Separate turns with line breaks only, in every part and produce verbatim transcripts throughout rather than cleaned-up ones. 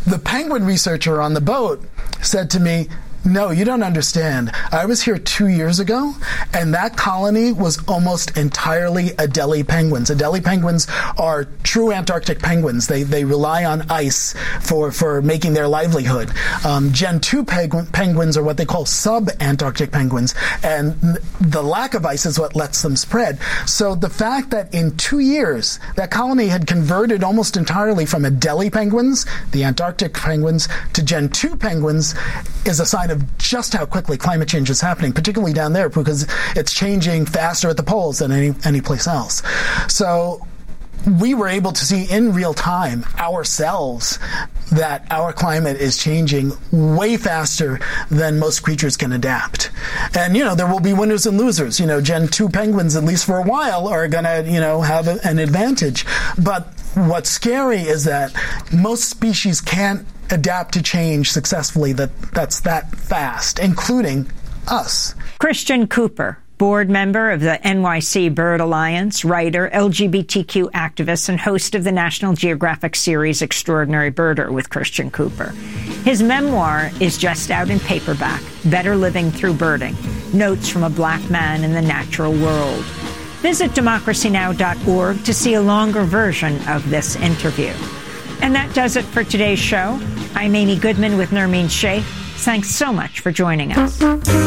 the penguin researcher on the boat said to me, "No, you don't understand. I was here two years ago, and that colony was almost entirely Adelie penguins. Adelie penguins are true Antarctic penguins. They they rely on ice for, for making their livelihood. Um, Gen two pengu- penguins are what they call sub-Antarctic penguins, and the lack of ice is what lets them spread. So the fact that in two years, that colony had converted almost entirely from Adelie penguins, the Antarctic penguins, to Gen two penguins is a sign of just how quickly climate change is happening, particularly down there, because it's changing faster at the poles than any any place else. So we were able to see in real time ourselves that our climate is changing way faster than most creatures can adapt. And, you know, there will be winners and losers. You know, Gen two penguins, at least for a while, are going to, you know, have a, an advantage. But what's scary is that most species can't adapt to change successfully that that's that fast, including us.
Christian Cooper, board member of the N Y C Bird Alliance, writer, L G B T Q activist, and host of the National Geographic series Extraordinary Birder with Christian Cooper. His memoir is just out in paperback, Better Living Through Birding, Notes from a Black Man in the Natural World. Visit democracy now dot org to see a longer version of this interview. And that does it for today's show. I'm Amy Goodman with Nermeen Sheikh. Thanks so much for joining us.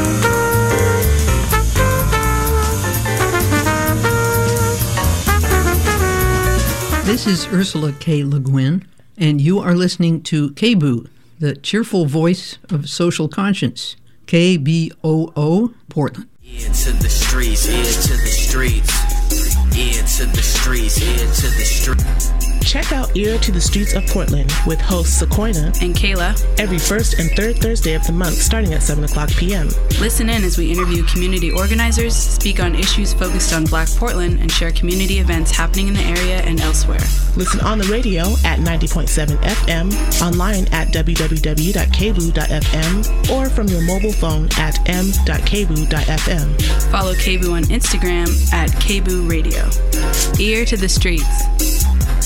This is Ursula K. Le Guin, and you are listening to K B O O, the cheerful voice of social conscience. K B O O, Portland.
Into the streets, into the streets, into the streets, into the streets.
Check out Ear to the Streets of Portland with hosts Sequoia
and Kayla
every first and third Thursday of the month starting at seven o'clock p.m.
Listen in as we interview community organizers, speak on issues focused on Black Portland, and share community events happening in the area and elsewhere.
Listen on the radio at ninety point seven F M, online at w w w dot k b o o dot f m, or from your mobile phone at m dot k b o o dot f m.
Follow K B O O on Instagram at K B O O Radio. Ear to the Streets.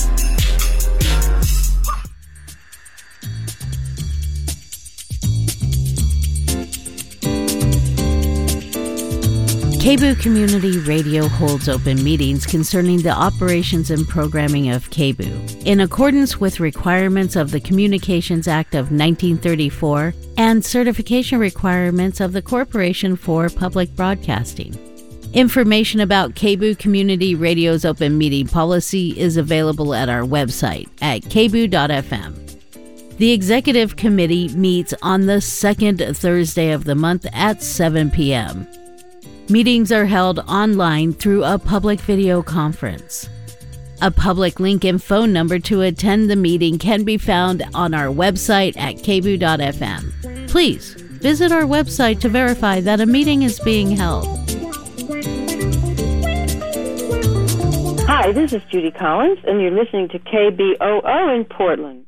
K B O O Community Radio holds open meetings concerning the operations and programming of K B O O in accordance with requirements of the Communications Act of nineteen thirty-four and certification requirements of the Corporation for Public Broadcasting. Information about K B O O Community Radio's open meeting policy is available at our website at k b o o dot f m. The Executive Committee meets on the second Thursday of the month at seven p.m. Meetings are held online through a public video conference. A public link and phone number to attend the meeting can be found on our website at k b o o dot f m. Please visit our website to verify that a meeting is being held.
Hi, this is Judy Collins, and you're listening to K B O O in Portland.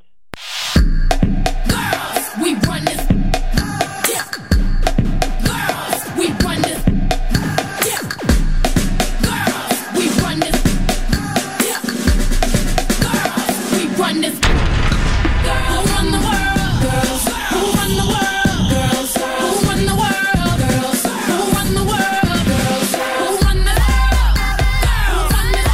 Girls, we run this. Yeah. Girls, we run this. Yeah. Girls, we run this. Yeah. Girls, we run this. Girls, who run the world? Girls, who run the world? Girls, who run the world? Girls, who run the world? Girls, who run the world? Who run the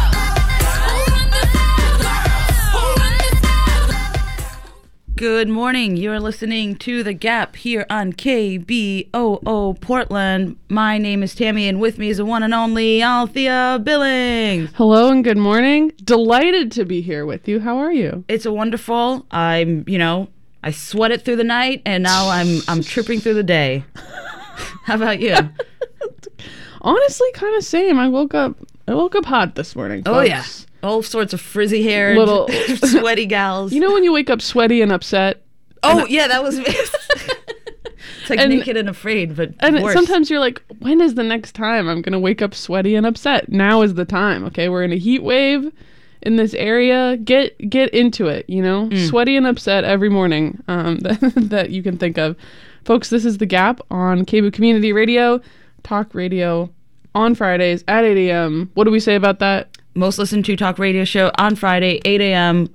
Good morning. You're listening to The Gap here on K B O O Portland. My name is Tammy, and with me is the one and only Althea Billings.
Hello and good morning. Delighted to be here with you. How are you?
It's a wonderful. I'm, you know, I sweated through the night, and now I'm I'm tripping through the day. How about you?
Honestly, kind of same. I woke up. I woke up hot this morning.
Oh
folks.
yeah. All sorts of frizzy hair,
little
sweaty gals.
You know when you wake up sweaty and upset?
Oh,
and
yeah, that was It's like and, Naked and Afraid, but
And
worse.
Sometimes you're like, when is the next time I'm going to wake up sweaty and upset? Now is the time, okay? We're in a heat wave in this area. Get get into it, you know? Mm. Sweaty and upset every morning um, that, that you can think of. Folks, this is The Gap on K B O O Community Radio, talk radio on Fridays at eight a.m. What do we say about that?
Most listened to talk radio show on Friday, eight a.m.,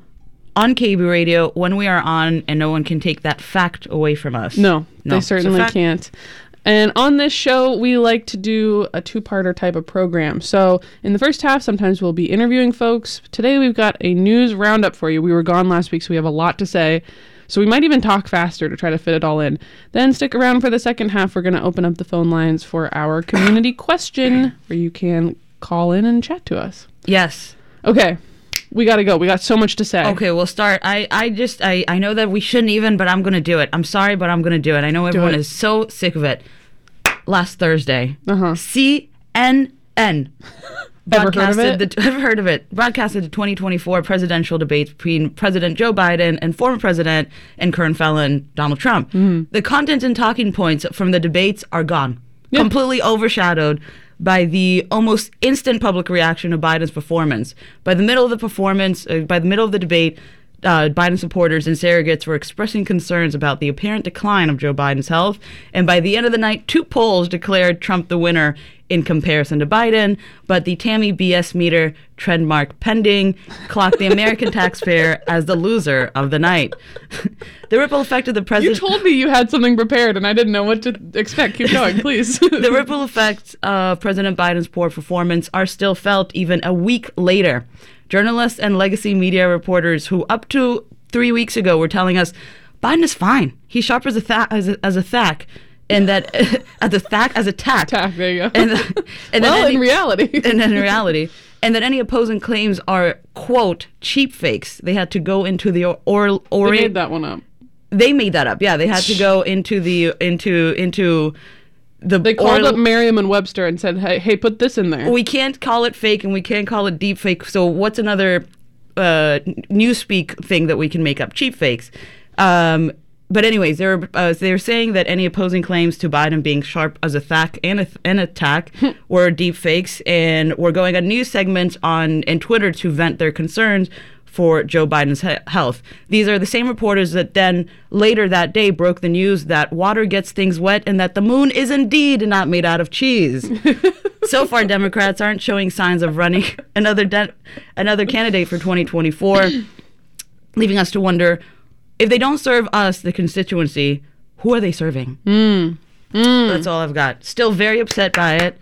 on K B Radio when we are on, and no one can take that fact away from us.
No,
No,
they
it's a
certainly
fact.
can't. And on this show, we like to do a two-parter type of program. So in the first half, sometimes we'll be interviewing folks. Today, we've got a news roundup for you. We were gone last week, so we have a lot to say. So we might even talk faster to try to fit it all in. Then stick around for the second half. We're going to open up the phone lines for our community question, where you can call in and chat to us.
Yes.
Okay. We got to go. We got so much to say.
Okay, we'll start. I, I just, I, I know that we shouldn't even, but I'm going to do it. I'm sorry, but I'm going to do it. I know everyone
it.
is so sick of it. Last Thursday,
Uh-huh.
C N N
Ever heard of
broadcasted
it?
the, ever heard of it? Broadcasted the twenty twenty-four presidential debates between President Joe Biden and former president and current felon Donald Trump.
Mm-hmm.
The content and talking points from the debates are gone,
Yeah.
completely overshadowed by the almost instant public reaction to Biden's performance. By the middle of the performance, uh, by the middle of the debate, uh, Biden supporters and surrogates were expressing concerns about the apparent decline of Joe Biden's health. And by the end of the night, two polls declared Trump the winner in comparison to Biden. But the Tammy B S meter, trend mark pending, clocked the American taxpayer as the loser of the night. The ripple effect of the
You
president...
told me you had something prepared, and I didn't know what to expect. Keep going, please.
The ripple effects of President Biden's poor performance are still felt even a week later. Journalists and legacy media reporters who up to three weeks ago were telling us Biden is fine. He's sharp as a tha- as a, as a thack, and that as a thack as a tack.
Tack, there you go.
And, and
well,
then any,
in reality.
and then in reality, and that any opposing claims are quote cheap fakes. They had to go into the or, or, or
They made that one up.
They made that up. Yeah, they had to go into the into into. The
They called
oral-
up Merriam and Webster and said, "Hey, hey, put this in there."
We can't call it fake, and we can't call it deep fake. So what's another uh, newspeak thing that we can make up? Cheap fakes. Um, but anyways, they're uh, they're saying that any opposing claims to Biden being sharp as a thack and a and attack were deep fakes, and we're going on news segments on and Twitter to vent their concerns for Joe Biden's he- health. These are the same reporters that then later that day broke the news that water gets things wet and that the moon is indeed not made out of cheese. So far, Democrats aren't showing signs of running another de- another candidate for twenty twenty-four, leaving us to wonder, if they don't serve us, the constituency, who are they serving?
Mm. Mm.
That's all I've got. Still very upset by it.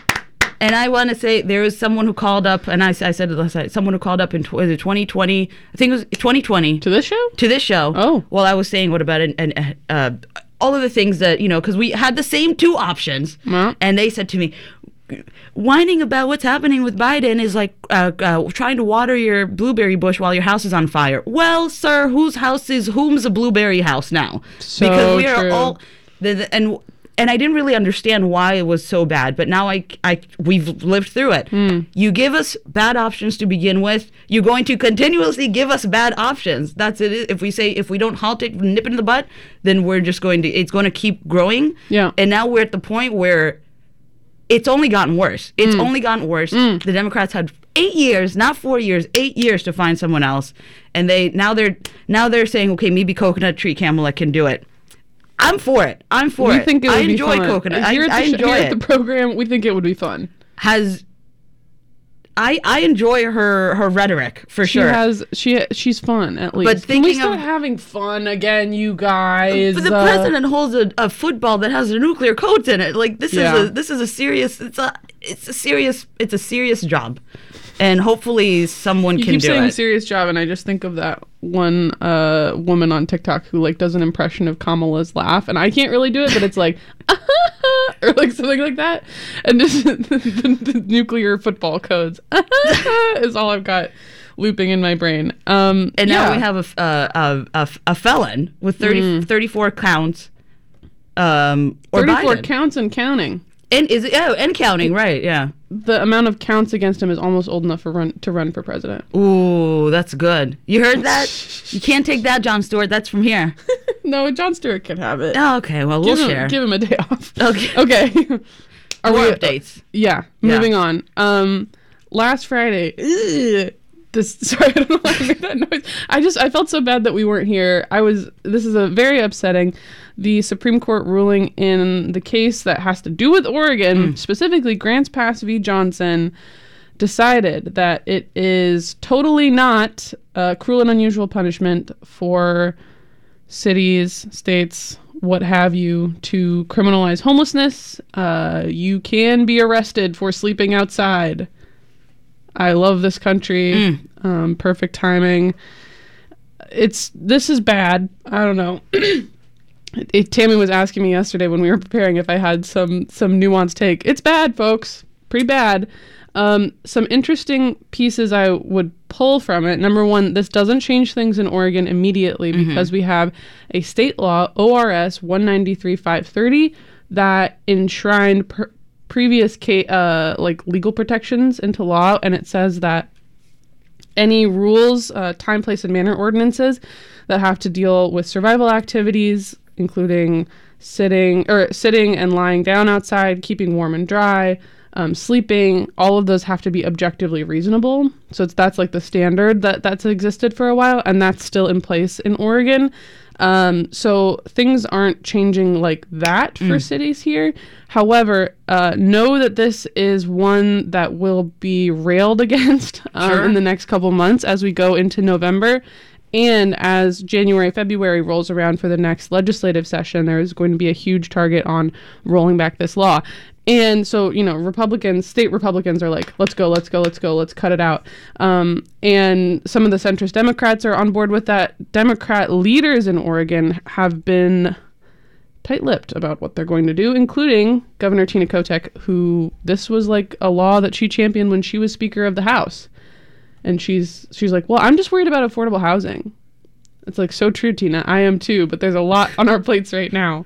And I want to say there was someone who called up, and I, I said it last night, someone who called up in tw- was it twenty twenty, I think it was twenty twenty.
To this show?
To this show.
Oh.
Well, I was saying what about it, and uh, all of the things that, you know, because we had the same two options,
Well.
and they said to me, whining about what's happening with Biden is like uh, uh, trying to water your blueberry bush while your house is on fire. Well, sir, whose house is, whom's a blueberry house now?
So
because we are
true.
all, the, the, and and I didn't really understand why it was so bad, but now I, I we've lived through it.
Mm.
You give us bad options to begin with, you're going to continuously give us bad options. That's it. If we say, if we don't halt it, nip it in the butt, then we're just going to, it's going to keep growing.
Yeah.
And now we're at the point where it's only gotten worse. It's
Mm.
only gotten worse.
Mm.
The Democrats had eight years, not four years, eight years to find someone else, and they now they're now they're saying, okay, maybe Coconut Tree Camelot can do it. I'm for it. I'm for
we
it.
think it would
I
be
enjoy
fun.
coconut. I,
Here at the
I
sh-
enjoy
here
it.
at the program, we think it would be fun.
Has I I enjoy her her rhetoric for
She
sure.
has she she's fun at least.
But
Can we
thinking
start
of-
having fun again, you guys?
But the
Uh,
president holds a, a football that has a nuclear coat in it. Like this
Yeah.
is a this is a serious it's a it's a serious it's a serious job, and hopefully someone
You
can
keep
do
saying
it.
serious job, and I just think of that one uh, woman on TikTok who like does an impression of Kamala's laugh, and I can't really do it, but it's like or like something like that, and just the, the, the nuclear football codes is all I've got looping in my brain. Um,
And
yeah.
now we have a, f- uh, a, a, a felon with thirty,
Mm.
thirty-four counts. Um, or
thirty-four
Biden.
counts and counting.
And is it, oh, and counting, right? Yeah.
The amount of counts against him is almost old enough for run to run for president.
Ooh, that's good. You heard that? You can't take that, Jon Stewart. That's from here.
No, Jon Stewart can have it.
Oh, okay. Well, we'll
give him,
share.
Give him a day off.
Okay.
Okay. Are
More
we
updates?
Yeah.
Yeah.
Moving on. Um, last Friday. Ugh, this sorry, I don't know why I made that noise. I just I felt so bad that we weren't here. I was. This is a very upsetting. The Supreme Court ruling in the case that has to do with Oregon,
Mm.
specifically Grants Pass v. Johnson. decided that it is totally not a cruel and unusual punishment for cities, states, what have you, to criminalize homelessness. Uh, you can be arrested for sleeping outside. I love this country. Mm. Um, perfect timing. It's this is bad. I don't know. it, Tammy was asking me yesterday when we were preparing if I had some some nuanced take. It's bad, folks. Pretty bad. Um, some interesting pieces I would pull from it. Number one, this doesn't change things in Oregon immediately mm-hmm. because we have a state law, O R S one ninety-three five thirty, that enshrined per- previous ca- uh, like legal protections into law, and it says that any rules, uh, time, place, and manner ordinances that have to deal with survival activities, including sitting or sitting and lying down outside, keeping warm and dry, um, sleeping, all of those have to be objectively reasonable. So it's that's like the standard that that's existed for a while, and that's still in place in Oregon. Um, so things aren't changing like that for mm. cities here. However, uh, know that this is one that will be railed against um, sure. in the next couple months as we go into November. And as January, February rolls around for the next legislative session, there is going to be a huge target on rolling back this law. And so, you know, Republicans, state Republicans are like, let's go, let's go, let's go, let's cut it out. Um, and some of the centrist Democrats are on board with that. Democrat leaders in Oregon have been tight-lipped about what they're going to do, including Governor Tina Kotek, who this was like a law that she championed when she was Speaker of the House. And she's she's like, well, I'm just worried about affordable housing. It's like, so true, Tina. I am too, but there's a lot on our plates right now.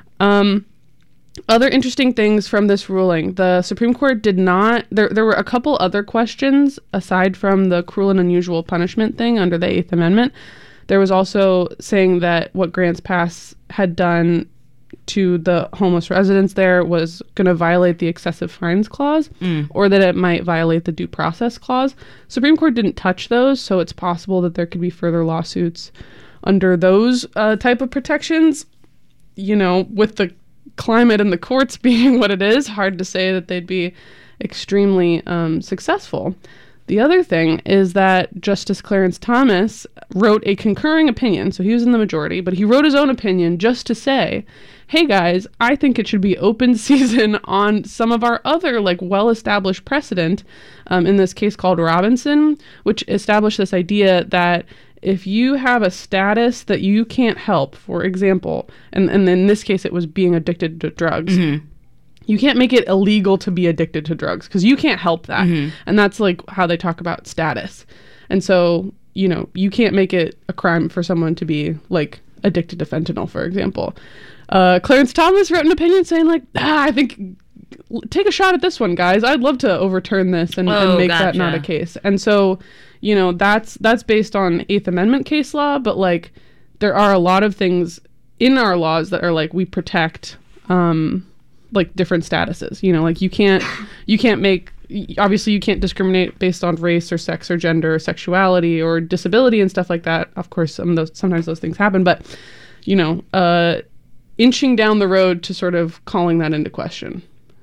Um, other interesting things from this ruling. The Supreme Court did not, there, there were a couple other questions aside from the cruel and unusual punishment thing under the Eighth Amendment. There was also saying that what Grants Pass had done to the homeless residents there was going to violate the excessive fines clause mm. or that it might violate the due process clause. Supreme Court didn't touch those, so it's possible that there could be further lawsuits under those uh, type of protections. You know, with the climate and the courts being what it is, hard to say that they'd be extremely um, successful. The other thing is that Justice Clarence Thomas wrote a concurring opinion, so he was in the majority, but he wrote his own opinion just to say, hey guys, I think it should be open season on some of our other like well-established precedent, um, in this case called Robinson, which established this idea that if you have a status that you can't help, for example, and, and in this case it was being addicted to drugs, mm-hmm. you can't make it illegal to be addicted to drugs because you can't help that. Mm-hmm. And that's like how they talk about status. And so, you know, you can't make it a crime for someone to be like addicted to fentanyl, for example. Uh, Clarence Thomas wrote an opinion saying like, ah, I think take a shot at this one, guys. I'd love to overturn this and, oh, and make gotcha. that not a case. And so, you know, that's that's based on Eighth Amendment case law, but like there are a lot of things in our laws that are like we protect um, like different statuses. You know, like you can't you can't make obviously you can't discriminate based on race or sex or gender or sexuality or disability and stuff like that. Of course, some of those sometimes those things happen, but you know, uh, inching down the road to sort of calling that into question.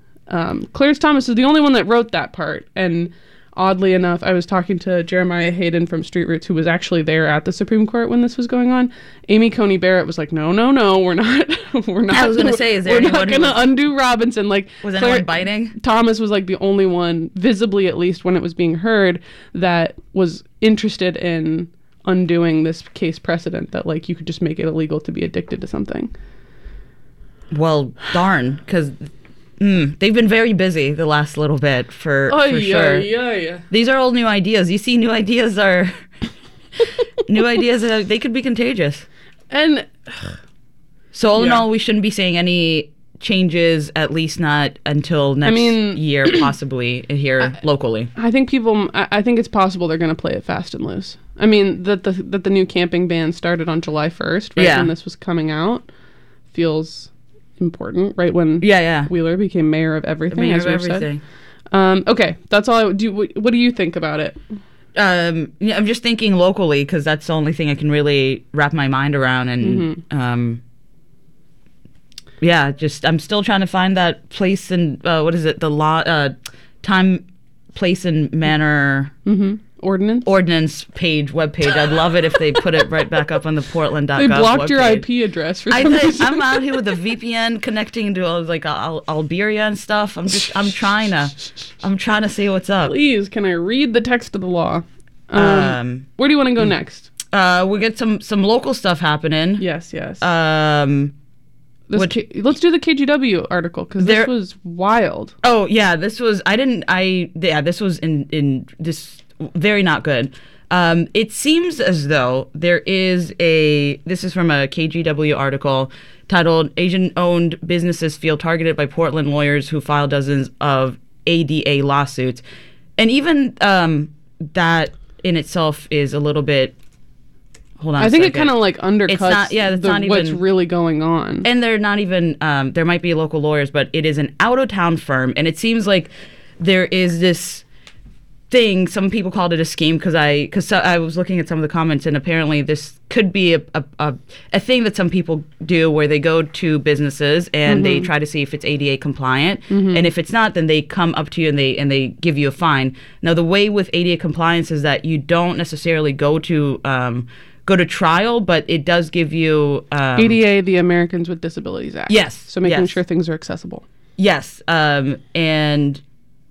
Um, Clarence Thomas is the only one that wrote that part, and oddly enough, I was talking to Jeremiah Hayden from Street Roots, who was actually there at the Supreme Court when this was going on. Amy Coney Barrett was like, "No, no, no, we're not. we're not.
I was going to say, is there
we're
anyone
not going to undo Robinson?" Like,
was anyone Claire, biting?
Thomas was like the only one, visibly at least when it was being heard, that was interested in undoing this case precedent that like you could just make it illegal to be addicted to something.
Well, darn, because. Mm, they've been very busy the last little bit for,
oh,
for
yeah,
sure.
Yeah, yeah.
These are all new ideas. You see, new ideas are new ideas. Are, they could be contagious.
And
so, all
yeah.
in all, we shouldn't be saying any changes, at least not until next
I mean,
year, possibly here
I,
locally.
I think people. I, I think it's possible they're going to play it fast and loose. I mean, that the that the new camping ban started on July first, right?
Yeah.
When this was coming out, feels important, right? When
yeah, yeah.
Wheeler became mayor of everything,
mayor
as
of
we've
everything.
said. Um, okay, that's all I do. What, what do you think about it?
Um, yeah, I'm just thinking locally because that's the only thing I can really wrap my mind around, and mm-hmm. um, yeah, just I'm still trying to find that place and uh, what is it? The law, uh, time, place and manner
mm-hmm. ordinance
ordinance page webpage. I'd love it if they put it right back up on the Portland dot gov.
They blocked
webpage.
your I P address for
I
some
think
reason.
I'm out here with a V P N connecting to uh, like Al- Alberia and stuff. I'm just I'm trying to I'm trying to see what's up.
Please, can I read the text of the law? Um,
Um,
where do you want to go next?
Uh, we get some some local stuff happening.
Yes, yes.
Um,
This
which-
K- let's do the K G W article because this
There-
was wild.
Oh yeah, this was I didn't I yeah this was in in this very not good. Um, it seems as though there is a this is from a K G W article titled "Asian-owned businesses feel targeted by Portland lawyers who file dozens of A D A lawsuits," and even um, that in itself is a little bit. Hold on.
I
a
think it
second.
kind of like undercuts
It's not, yeah, it's
the,
not
what's
even,
really going on.
And they're not even, um, there might be local lawyers, but it is an out-of-town firm. And it seems like there is this thing, some people called it a scheme because I, cause so, I was looking at some of the comments and apparently this could be a, a, a, a thing that some people do where they go to businesses and
Mhm.
they try to see if it's A D A compliant.
Mhm.
And if it's not, then they come up to you and they, and they give you a fine. Now, the way with A D A compliance is that you don't necessarily go to, um, go to trial, but it does give you um,
A D A, the Americans with Disabilities Act.
Yes,
So making
yes.
sure things are accessible.
Yes, um, and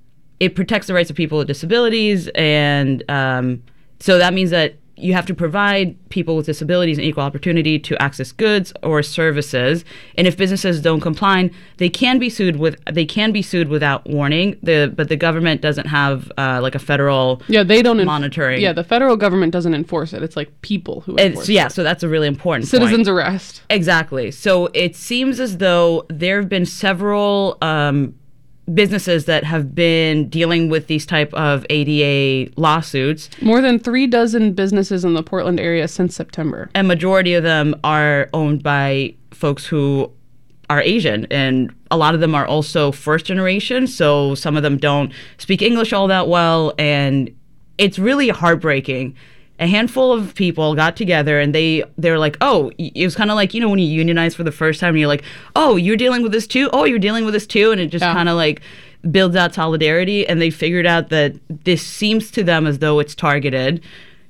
it protects the rights of people with disabilities, and um, so that means that you have to provide people with disabilities an equal opportunity to access goods or services. And if businesses don't comply, they can be sued with they can be sued without warning. The but the government doesn't have uh, like a federal
Yeah, they don't enf-
monitoring.
Yeah, the federal government doesn't enforce it. It's like people who enforce
It's, yeah,
it.
so that's a really important
Citizens
point.
arrest.
Exactly. So it seems as though there have been several um, businesses that have been dealing with these type of A D A lawsuits.
More than three dozen businesses in the Portland area since September.
And majority of them are owned by folks who are Asian, and a lot of them are also first generation, so some of them don't speak English all that well, and it's really heartbreaking. A handful of people got together and they they're like, oh, it was kind of like, you know, when you unionize for the first time and you're like, oh, you're dealing with this too? Oh, you're dealing with this too? And it just
Yeah.
kind of like builds out solidarity, and they figured out that this seems to them as though it's targeted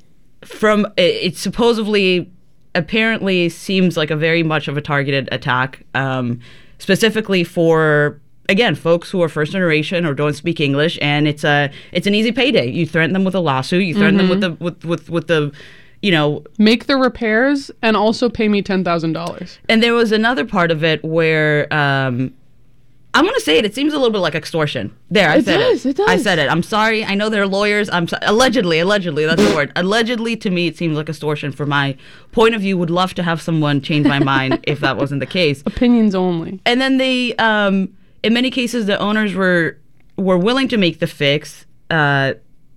from it supposedly apparently seems like a very much of a targeted attack, um, specifically for again folks who are first generation or don't speak English, and it's a it's an easy payday. You threaten them with a lawsuit, you threaten
Mhm.
them with the with, with with the you know
Make the repairs and also pay me ten thousand dollars.
and there was another part of it where um I'm gonna say it. It seems a little bit like extortion. There, I
It
said
does,
it.
it does.
I said it. I'm sorry. I know they're lawyers. I'm so- allegedly, allegedly. That's the word. Allegedly, to me, it seems like extortion. From my point of view, would love to have someone change my mind if that wasn't the case.
Opinions only.
And then they, um, in many cases, the owners were were willing to make the fix. Uh,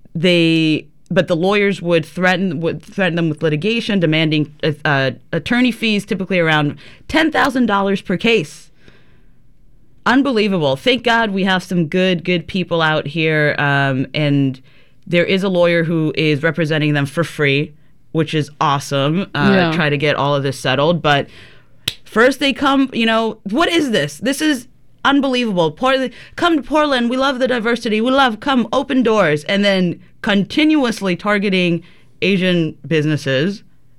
they, but the lawyers would threaten would threaten them with litigation, demanding uh, uh, attorney fees, typically around ten thousand dollars per case. Unbelievable. Thank God we have some good, good people out here. Um, and there is a lawyer who is representing them for free, which is awesome. Uh,
Yeah.
Try to get all of this settled. But first they come, you know, what is this? This is unbelievable. Portland, come to Portland. We love the diversity. We love, come, open doors. And then continuously targeting Asian businesses.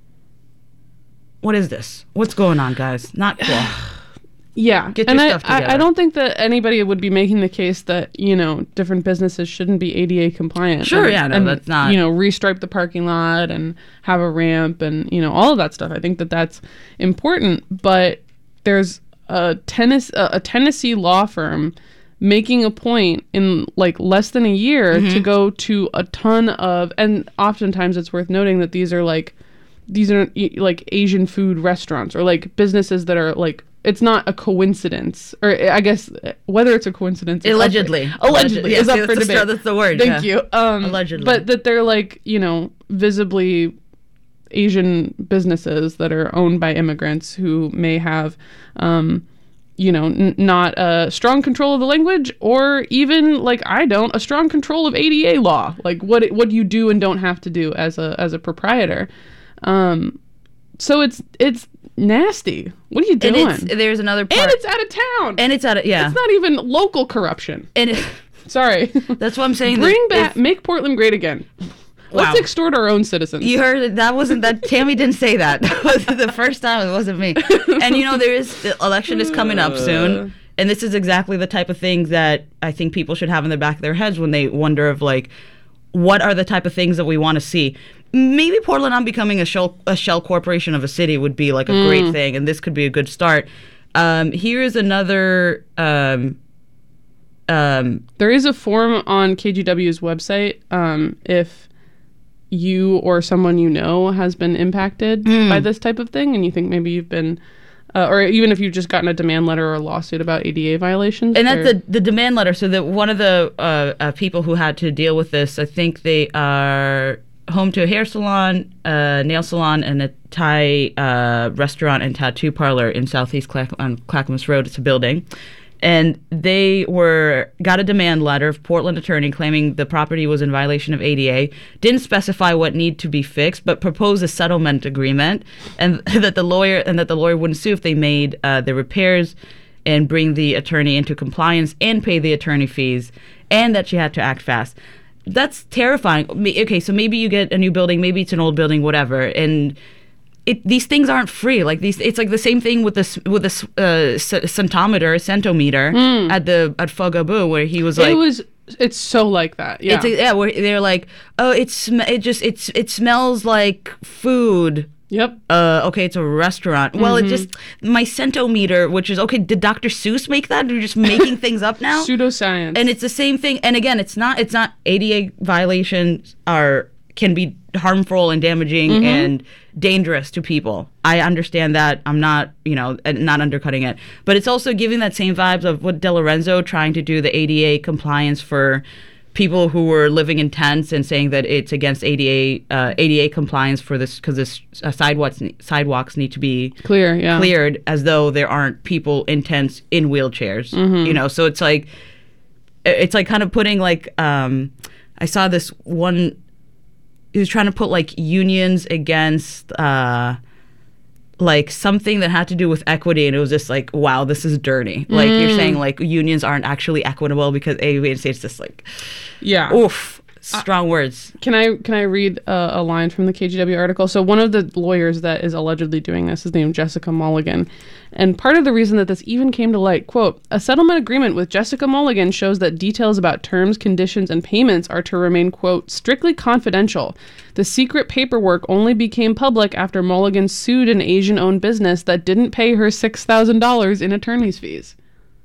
What is this? What's going on, guys? Not cool.
Yeah,
Get
and
your
I,
stuff
I,
together.
I don't think that anybody would be making the case that, you know, different businesses shouldn't be A D A compliant.
Sure,
and,
yeah, no,
and,
that's not-
You know, restripe the parking lot and have a ramp and, you know, all of that stuff. I think that that's important, but there's a Tennessee, a Tennessee law firm making a point in like less than a year
Mm-hmm.
to go to a ton of, and oftentimes it's worth noting that these are like, these are y- like Asian food restaurants or like businesses that are like, it's not a coincidence, or I guess whether it's a coincidence. is up for-
Allegedly.
allegedly
Yes,
is up
that's
for
the-
debate.
that's the word,
Thank
yeah.
you. Um,
Allegedly.
but that they're like, you know, visibly Asian businesses that are owned by immigrants who may have, um, you know, n- not a strong control of the language, or even like I don't, a strong control of A D A law, like what it, what you do and don't have to do as a as a proprietor. Um, so it's it's nasty. What are you doing?
And it's, there's another part.
And it's out of town.
And it's out of, yeah.
It's not even local corruption.
And it,
Sorry.
That's what I'm saying.
Bring
that
back,
if-
make Portland great again. Let's
Wow.
extort our own citizens.
You heard it. That wasn't that. Tammy didn't say that. That was the first time. It wasn't me. And you know, there is the election is coming up soon, and this is exactly the type of things that I think people should have in the back of their heads when they wonder of like, what are the type of things that we want to see. Maybe Portland not becoming a shell a shell corporation of a city would be like a
Mm.
great thing, and this could be a good start. Um, here is another. Um, um,
There is a form on K G W's website um, if you or someone you know has been impacted
Mm.
by this type of thing, and you think maybe you've been, uh, or even if you've just gotten a demand letter or a lawsuit about A D A violations.
And that's
there-
the the demand letter. So that one of the uh, uh, people who had to deal with this, I think they are home to a hair salon, a nail salon, and a Thai uh, restaurant and tattoo parlor in Southeast Clack- on Clackamas Road. It's a building. And they were got a demand letter of Portland attorney claiming the property was in violation of A D A, didn't specify what need to be fixed, but proposed a settlement agreement, and that the lawyer and that the lawyer wouldn't sue if they made uh, the repairs and bring the attorney into compliance and pay the attorney fees, and that she had to act fast. That's terrifying. Me- Okay, so maybe you get a new building, maybe it's an old building, whatever, and It, these things aren't free. Like these, it's like the same thing with this with this uh, c- centometer, centometer
Mm.
at the at Fogaboo, where he was like,
it was. It's so like that. Yeah.
it's a, yeah, where they're like, oh, it's sm- it just it's it smells like food.
Yep.
Uh, okay, it's a restaurant. Well,
Mhm.
it just my centometer, which is okay. Did Doctor Seuss make that? Or you're just making things up now?
Pseudoscience.
And it's the same thing. And again, it's not it's not A D A violations are can be harmful and damaging
Mhm.
and dangerous to people. I understand that. I'm not, you know, uh, not undercutting it. But it's also giving that same vibes of what De Lorenzo trying to do the A D A compliance for people who were living in tents and saying that it's against A D A uh, A D A compliance for this because this uh, sidewalks sidewalks need to be
Clear, yeah.
cleared as though there aren't people in tents in wheelchairs.
Mhm.
You know, so it's like it's like kind of putting like um, I saw this one. He was trying to put like unions against uh, like something that had to do with equity, and it was just like, wow, this is dirty. Like you're
Mm.
saying, like unions aren't actually equitable because A United States just like,
Yeah.
oof, strong words.
Can I can I read uh, a line from the K G W article? So one of the lawyers that is allegedly doing this is named Jessica Mulligan. And part of the reason that this even came to light, quote, a settlement agreement with Jessica Mulligan shows that details about terms, conditions, and payments are to remain, quote, strictly confidential. The secret paperwork only became public after Mulligan sued an Asian-owned business that didn't pay her six thousand dollars in attorney's fees.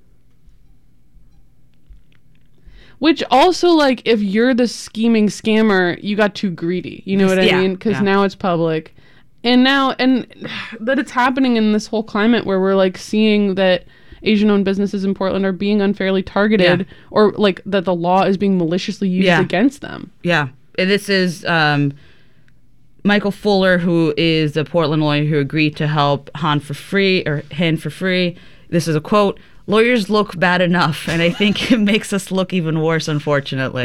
Which also, like, if you're the scheming scammer, you got too greedy. You know what I
Yeah,
mean? Because
yeah.
now it's public. And now, and that it's happening in this whole climate where we're, like, seeing that Asian-owned businesses in Portland are being unfairly targeted,
Yeah.
or, like, that the law is being maliciously used
Yeah.
against them.
Yeah. And this is um, Michael Fuller, who is a Portland lawyer who agreed to help Han for free, or Han for free. This is a quote, lawyers look bad enough, and I think it makes us look even worse, unfortunately.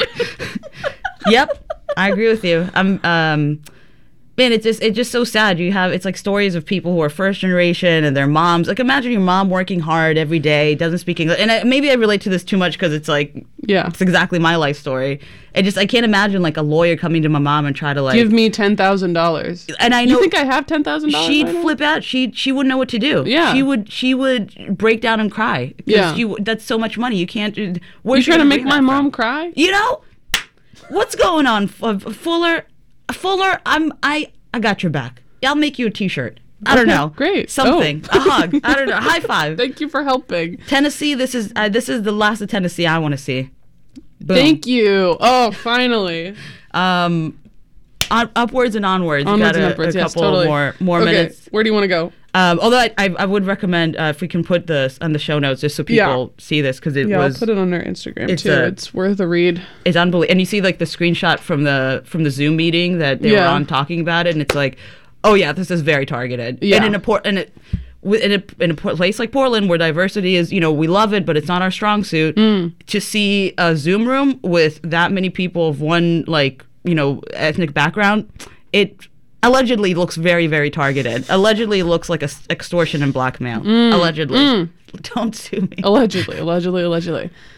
Yep, I agree with you. I'm, um, man, it's just it's just so sad. You have it's like stories of people who are first generation and their moms. Like imagine your mom working hard every day, doesn't speak English, and I, maybe I relate to this too much because it's like
Yeah.
it's exactly my life story. I just I can't imagine like a lawyer coming to my mom and try to like
Give me ten thousand dollars.
And I know
You think I have ten thousand dollars?
she'd flip out. She she wouldn't know what to do.
Yeah.
she would she would break down and cry. 'Cause
Yeah.
she, w- that's so much money. You can't.
You
Where's
trying to make my mom cry?
You know, what's going on, F- F- Fuller? Fuller, I'm I I got your back. I'll make you a T-shirt. I don't
Okay,
know.
great.
Something.
Oh.
A hug. I don't know. High five.
Thank you for helping.
Tennessee. This is uh, this is the last of Tennessee I want to see. Boom.
Thank you. Oh, finally.
Um, on, upwards and onwards. You
Onwards
got
and
a,
upwards,
a
yes,
couple
totally.
more more
Okay,
minutes.
where do you want to go?
Um, although I, I I would recommend uh, if we can put this on the show notes just so people
Yeah.
see this because it
Yeah,
was
I'll put it on our Instagram
it's
too.
a-
it's worth a read.
it's unbelievable. And you see like the screenshot from the from the Zoom meeting that they were
Yeah.
on talking about it, and it's like, oh yeah, this is very targeted.
Yeah.
And in a port and it. In a, in a por- place like Portland, where diversity is, you know, we love it, but it's not our strong suit.
Mm.
To see a Zoom room with that many people of one, like, you know, ethnic background, it allegedly looks very, very targeted. Allegedly looks like a s- extortion and blackmail.
Mm.
Allegedly.
Mm.
Don't sue me.
Allegedly, allegedly, allegedly.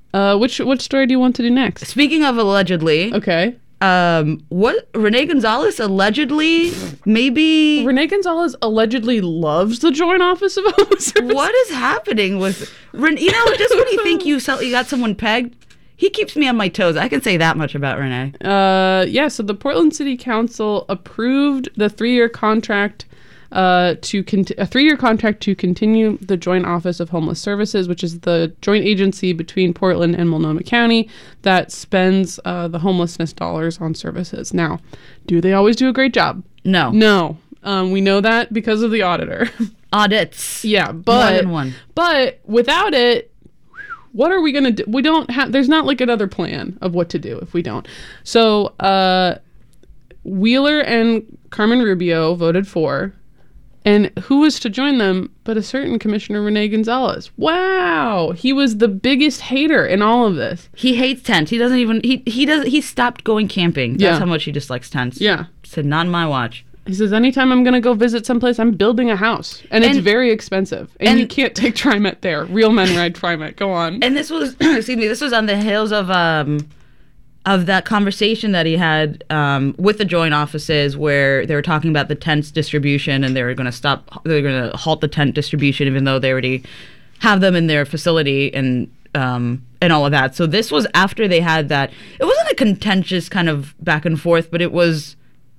Uh, which which story do you want to do next?
Speaking of allegedly,
okay.
Um, what Renee Gonzalez allegedly, maybe
Renee Gonzalez allegedly loves the Joint Office of Homeless Services.
What is happening with Renee? You know, just when you think you sell, you got someone pegged, he keeps me on my toes. I can say that much about Renee.
Uh, yeah. So the Portland City Council approved the three-year contract. Uh, to cont- a three-year contract to continue the Joint Office of Homeless Services, which is the joint agency between Portland and Multnomah County that spends uh, the homelessness dollars on services. Now, do they always do a great job?
No.
No. Um, we know that because of the auditor.
Audits.
Yeah, but
more than one.
But without it, what are we going to do? We don't have, there's not like another plan of what to do if we don't. So, uh, Wheeler and Carmen Rubio voted for. And who was to join them but a certain Commissioner Renee Gonzalez? Wow, he was the biggest hater in all of this.
He hates tents. He doesn't even he he does he stopped going camping. That's
Yeah.
how much he dislikes tents.
Yeah,
said not on my watch.
He says anytime I'm gonna go visit someplace, I'm building a house, and, and it's very expensive, and, and you can't take TriMet there. Real men ride TriMet. Go on.
And this was excuse me. This was on the heels of um. of that conversation that he had um, with the joint offices where they were talking about the tents distribution and they were going to stop, they were going to halt the tent distribution even though they already have them in their facility and um, and all of that. So this was after they had that. It wasn't a contentious kind of back and forth, but it was,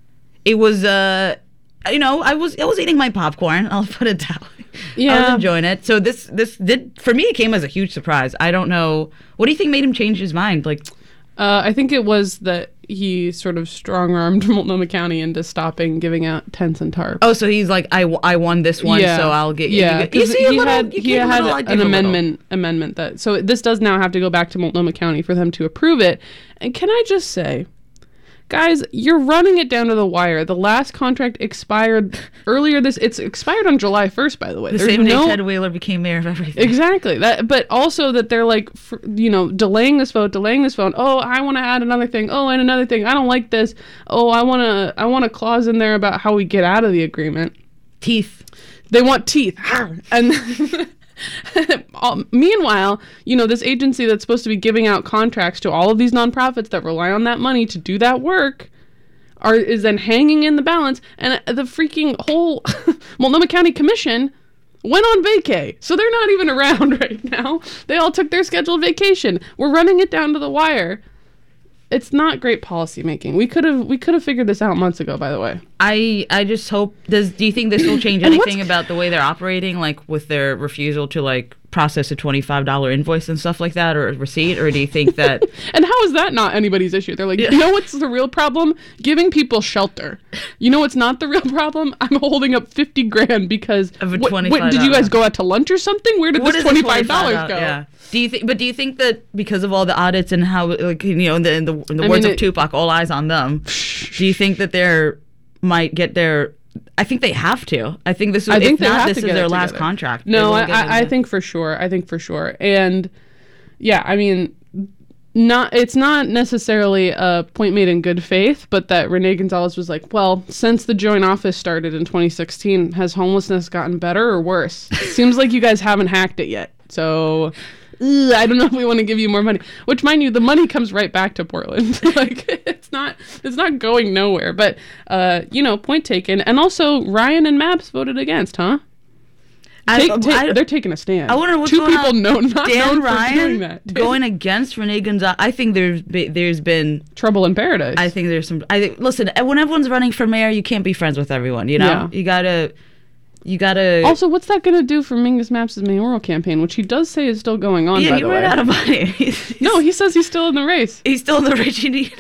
it was, uh, you know, I was I was eating my popcorn. I'll put it that way.
Yeah.
I was enjoying it. So this this did for me. It came as a huge surprise. I don't know. What do you think made him change his mind? Like.
Uh, I think it was that he sort of strong-armed Multnomah County into stopping giving out tents and tarps.
Oh, so he's like, I, w- I won this one,
yeah.
so I'll get you.
Yeah,
you, get, you see a
he
little,
had,
you
he
had
had
little,
an amendment amendment that so this does now have to go back to Multnomah County for them to approve it. And can I just say, guys, you're running it down to the wire. The last contract expired earlier this. It's expired on July first, by the way.
The
There's
same day
no,
Ted Wheeler became mayor of everything.
Exactly. That, but also that they're like, for, you know, delaying this vote, delaying this vote. Oh, I want to add another thing. Oh, and another thing. I don't like this. Oh, I want to. I want a clause in there about how we get out of the agreement.
Teeth.
They want teeth. And. Meanwhile, you know, this agency that's supposed to be giving out contracts to all of these nonprofits that rely on that money to do that work are is then hanging in the balance, and the freaking whole Multnomah County Commission went on vacay. So they're not even around right now. They all took their scheduled vacation. We're running it down to the wire. It's not great policy making. We could have we could have figured this out months ago, by the way.
I I just hope does do you think this will change anything about the way they're operating, like with their refusal to like process a twenty-five dollars invoice and stuff like that, or a receipt, or do you think that
And how is that not anybody's issue? They're like, yeah. You know what's the real problem? Giving people shelter. You know what's not the real problem? I'm holding up fifty grand because
of a
wh-
twenty-five
wait, did you guys go out to lunch or something? Where did
what
this
twenty-five
dollars go?
Yeah. Do you think? But do you think that because of all the audits and how, like, you know, in the in the, in the
I
words
mean,
of
it,
Tupac, all eyes on them? Do you think that they're might get their? I think they have to. I think this is.
I think
if
they
not,
have
this
to
is
get
their
it
last
together.
contract.
No, I, I, I think for sure. I think for sure. And yeah, I mean, not it's not necessarily a point made in good faith, but that Renee Gonzalez was like, well, since the joint office started in twenty sixteen, has homelessness gotten better or worse? Seems like you guys haven't hacked it yet. So ugh, I don't know if we want to give you more money. Which, mind you, the money comes right back to Portland. Like it's not it's not going nowhere. But uh, you know, point taken. And also, Ryan and Maps voted against, huh? Take,
I,
take,
I,
they're taking a stand.
I wonder what's
Two
going
people
on.
know, not
Dan
known
Ryan
for doing that.
going against Renee Gonzalez. I think there's be, there's been
trouble in paradise.
I think there's some. I think listen, when everyone's running for mayor, you can't be friends with everyone. You know,
Yeah.
you gotta. You gotta.
Also, what's that going to do for Mingus Maps' mayoral campaign, which he does say is still going on?
Yeah,
by
he
the
ran
way.
out of money. He's, he's,
no, he says he's still in the race.
He's still in the race. You need.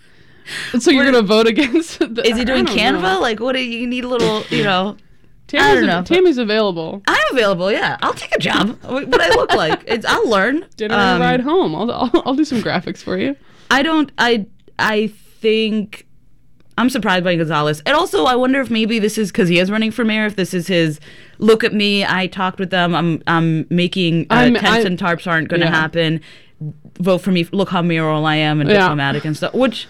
So you're going to vote against? The,
Is he doing
I don't
Canva?
know.
Like, what do you need? A little, you know.
Tammy's,
I don't know.
Tammy's available.
I'm available. Yeah, I'll take a job. What I look like? It's. I'll learn.
Dinner
Um,
and a ride home. I'll, I'll I'll do some graphics for you.
I don't. I I think. I'm surprised by Gonzalez. And also, I wonder if maybe this is because he is running for mayor, if this is his, look at me, I talked with them, I'm I'm making, uh,
I'm-
tents
I'm-
and tarps aren't going to
yeah.
happen, vote for me, look how mayoral I am and
Yeah.
diplomatic and stuff, which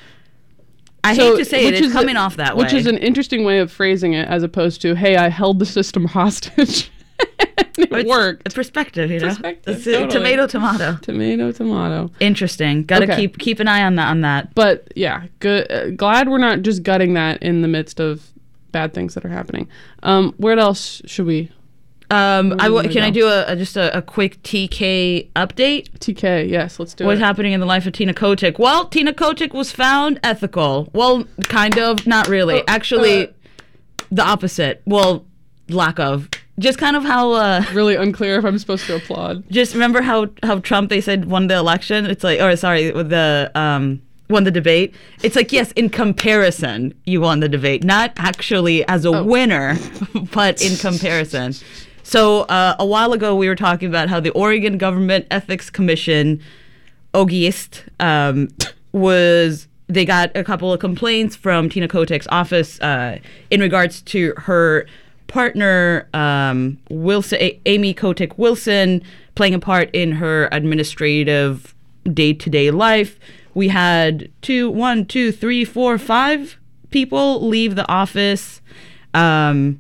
I
So-
hate to say it,
which
it's
is
coming
a-
off that way.
Which is an interesting way of phrasing it as opposed to, hey, I held the system hostage. it
It's-
worked.
It's perspective, you know.
Perspective,
It's, uh,
totally.
Tomato, tomato.
Tomato, tomato.
Interesting. Got to
Okay.
keep keep an eye on that. On that.
But yeah, good. Uh, glad we're not just gutting that in the midst of bad things that are happening. Um, where else should we?
Um,
Where
I
do you
w-
wanna
can I
go?
do a, a just a, a quick T K update?
T K, yes, let's do
What's
it.
happening in the life of Tina Kotic? Well, Tina Kotic was found ethical. Well, kind of, not really.
Uh,
Actually,
uh,
the opposite. Well, lack of. Just kind of how. Uh,
really unclear if I'm supposed to applaud.
Just remember how how Trump they said won the election. It's like, or sorry, the um won the debate. It's like, yes, in comparison, you won the debate, not actually as a
Oh.
winner, but in comparison. So uh, a while ago, we were talking about how the Oregon Government Ethics Commission, OGIEST, um, was they got a couple of complaints from Tina Kotic's office uh, in regards to her partner, um, Wilson, A- Amy Kotic Wilson, playing a part in her administrative day-to-day life. We had two, one, two, three, four, five people leave the office um,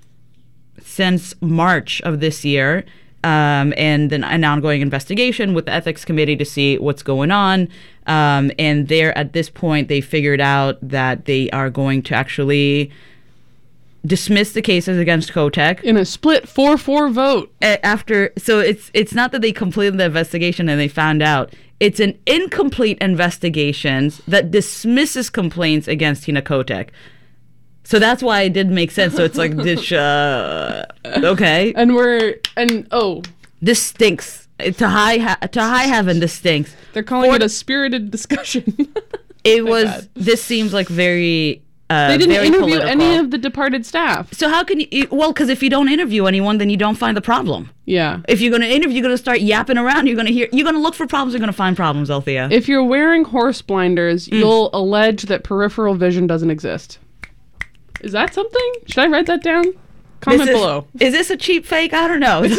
since March of this year, um, and then an ongoing investigation with the ethics committee to see what's going on. Um, and there, at this point, they figured out that they are going to actually dismiss the cases against Kotic
in a split four four vote.
After, so it's it's not that they completed the investigation and they found out. It's an incomplete investigation that dismisses complaints against Tina Kotic. So that's why it did make sense. So it's like this. Uh, okay,
and we're and oh,
this stinks to high ha- to high heaven. This stinks.
They're calling it a spirited discussion.
It was. This seems like very. Uh,
they didn't
very
interview
political.
any of the departed staff.
So how can you? Well, because if you don't interview anyone, then you don't find the problem.
Yeah.
If you're going to interview, you're going to start yapping around. You're going to hear. You're going to look for problems. You're going to find problems, Althea.
If you're wearing horse blinders,
Mm.
you'll allege that peripheral vision doesn't exist. Is that something? Should I write that down? Comment
This is-
below.
Is this a cheap fake? I don't know.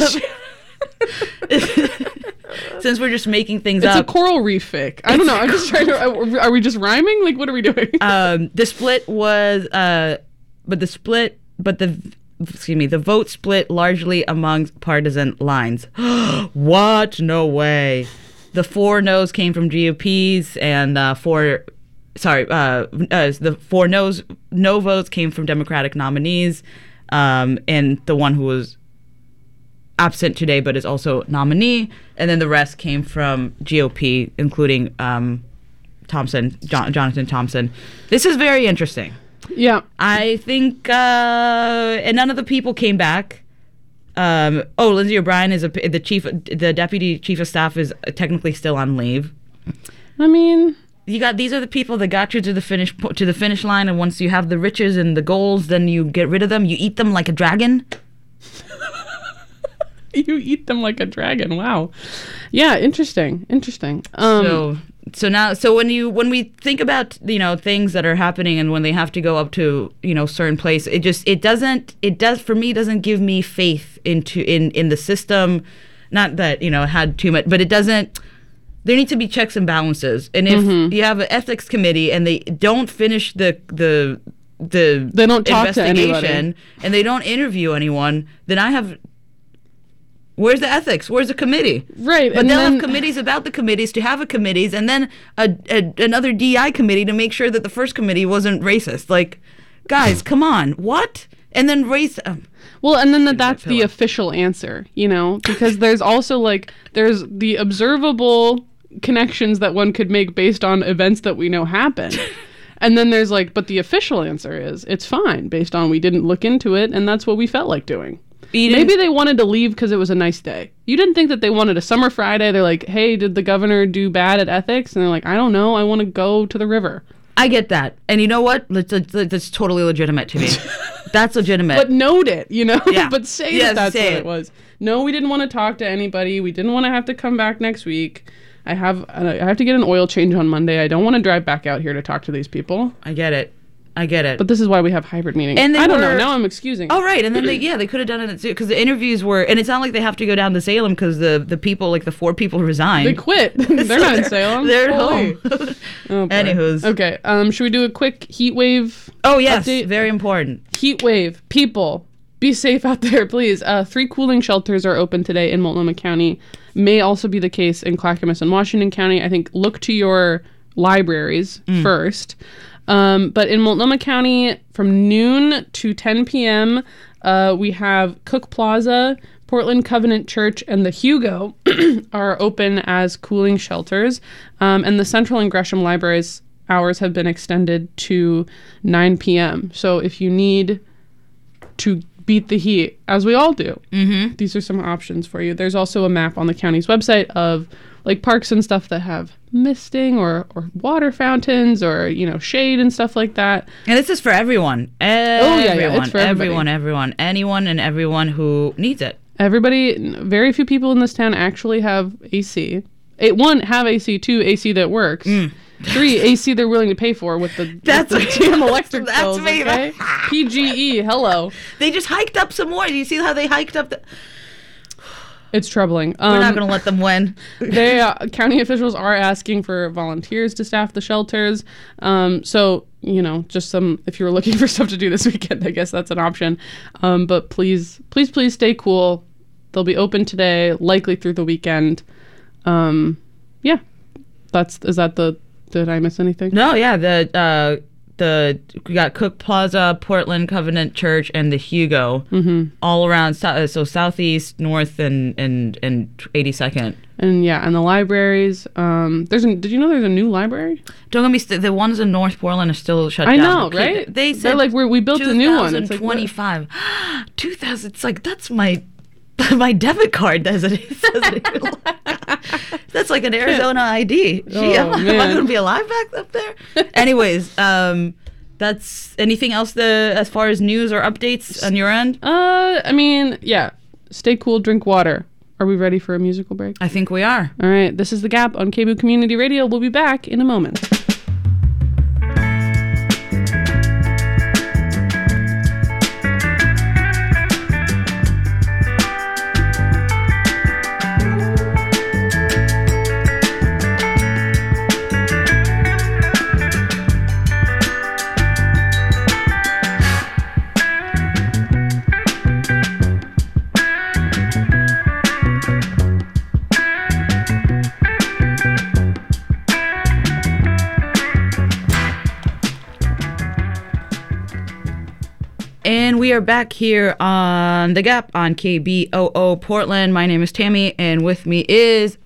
Since we're just making things
It's
up.
a coral reef fake. I don't know. I'm just trying to. Are we just rhyming? Like, what are we doing?
um, the split was, uh, but the split, but the, excuse me, the vote split largely among partisan lines. What? No way. The four no's came from G O P's, and uh, four, sorry, uh, uh, the four no's, no votes came from Democratic nominees, um, and the one who was absent today but is also nominee, and then the rest came from G O P, including um, Thompson, John, Jonathan Thompson. This is very interesting.
Yeah.
I think, uh, and none of the people came back. Um, oh, Lindsey O'Brien is a, the chief, the deputy chief of staff is technically still on leave.
I mean,
you got these are the people that got you to the finish to the finish line, and once you have the riches and the goals, then you get rid of them. You eat them like a dragon.
You eat them like a dragon. Wow. Yeah, interesting. Interesting. Um,
so so now so when you when we think about, you know, things that are happening and when they have to go up to, you know, certain place, it just it doesn't it does for me doesn't give me faith into in in the system. Not that, you know, it had too much, but it doesn't. There need to be checks and balances. And if
Mhm.
you have an ethics committee and they don't finish the the the
They don't talk to
investigation
anybody.
and they don't interview anyone, then I have. Where's the ethics? Where's the committee?
Right,
But
and
they'll
then-
have committees about the committees to have a committees, and then a, a another D I committee to make sure that the first committee wasn't racist. Like, guys, come on, what? And then race. Um,
Well, and then that that's the official answer, you know, because there's also like there's the observable connections that one could make based on events that we know happen. And then there's like, but the official answer is it's fine based on we didn't look into it and that's what we felt like doing.
You didn't-
Maybe they wanted to leave because it was a nice day. You didn't think that they wanted a summer Friday. They're like, hey, did the governor do bad at ethics? And they're like, I don't know. I want to go to the river.
I get that, and you know what? Let's, let's, that's totally legitimate to me. That's legitimate.
But note it, you know?
Yeah.
But say
Yes,
that that's
say
what
it.
it was. No, we didn't want to talk to anybody. We didn't want to have to come back next week. I have I have to get an oil change on Monday. I don't want to drive back out here to talk to these people.
I get it. I get it.
But this is why we have hybrid meetings.
And they
I don't know.
were-
Now I'm excusing.
Oh, right. And then they, yeah, they could have done it because the interviews were, and it's not like they have to go down to Salem because the, the people, like the four people resigned.
They quit. They're not in Salem.
They're at
Holy.
home.
Oh, boy.
Anywho's.
Okay. Um, should we do a quick heat wave?
Oh, yes.
update?
Very important.
Heat wave. People, be safe out there, please. Uh, three cooling shelters are open today in Multnomah County. May also be the case in Clackamas and Washington County. I think look to your libraries mm. first. Um, but in Multnomah County, from noon to ten p.m., uh, we have Cook Plaza, Portland Covenant Church, and the Hugo are open as cooling shelters. Um, and the Central and Gresham libraries hours have been extended to nine p.m. So if you need to beat the heat, as we all do, mm-hmm. these are some options for you. There's also a map on the county's website of like parks and stuff that have misting or, or water fountains or, you know, shade and stuff like that.
And this is for everyone. Everyone,
oh, yeah, yeah. It's for
everyone, everyone, anyone and everyone who needs it.
Everybody, very few people in this town actually have A C. It, one, have A C. Two, A C that works. Mm. Three, A C they're willing to pay for with the,
that's
with the damn electric
that's
bills,
me.
Okay? P G E, hello.
They just hiked up some more. Do you see how they hiked up the...
It's troubling.
We're
um,
not going to let them win.
they uh, county officials are asking for volunteers to staff the shelters. Um, so, you know, just some, if you're looking for stuff to do this weekend, I guess that's an option. Um, but please, please, please stay cool. They'll be open today, likely through the weekend. Um, yeah. That's, is that the... Did I miss anything?
No, yeah. The uh, the we got Cook Plaza, Portland Covenant Church, and the Hugo, mm-hmm. all around. So, so southeast, north, and and and eighty-second.
And yeah, and the libraries. Um, there's a, did you know there's a new library?
Don't get me st- the ones in North Portland are still shut
I
down.
I know, right?
They said
they're like we're, we built a new one. It's like
twenty-five. two thousand. It's like that's my. My debit card doesn't. doesn't that's like an Arizona I D. Gee,
oh,
am, am I going to be alive back up there? Anyways, um, that's anything else the as far as news or updates on your end?
Uh, I mean, yeah. Stay cool, drink water. Are we ready for a musical break?
I think we are.
All right. This is The Gap on K B O Community Radio. We'll be back in a moment.
And we are back here on The Gap on K B O O Portland. My name is Tammy, and with me is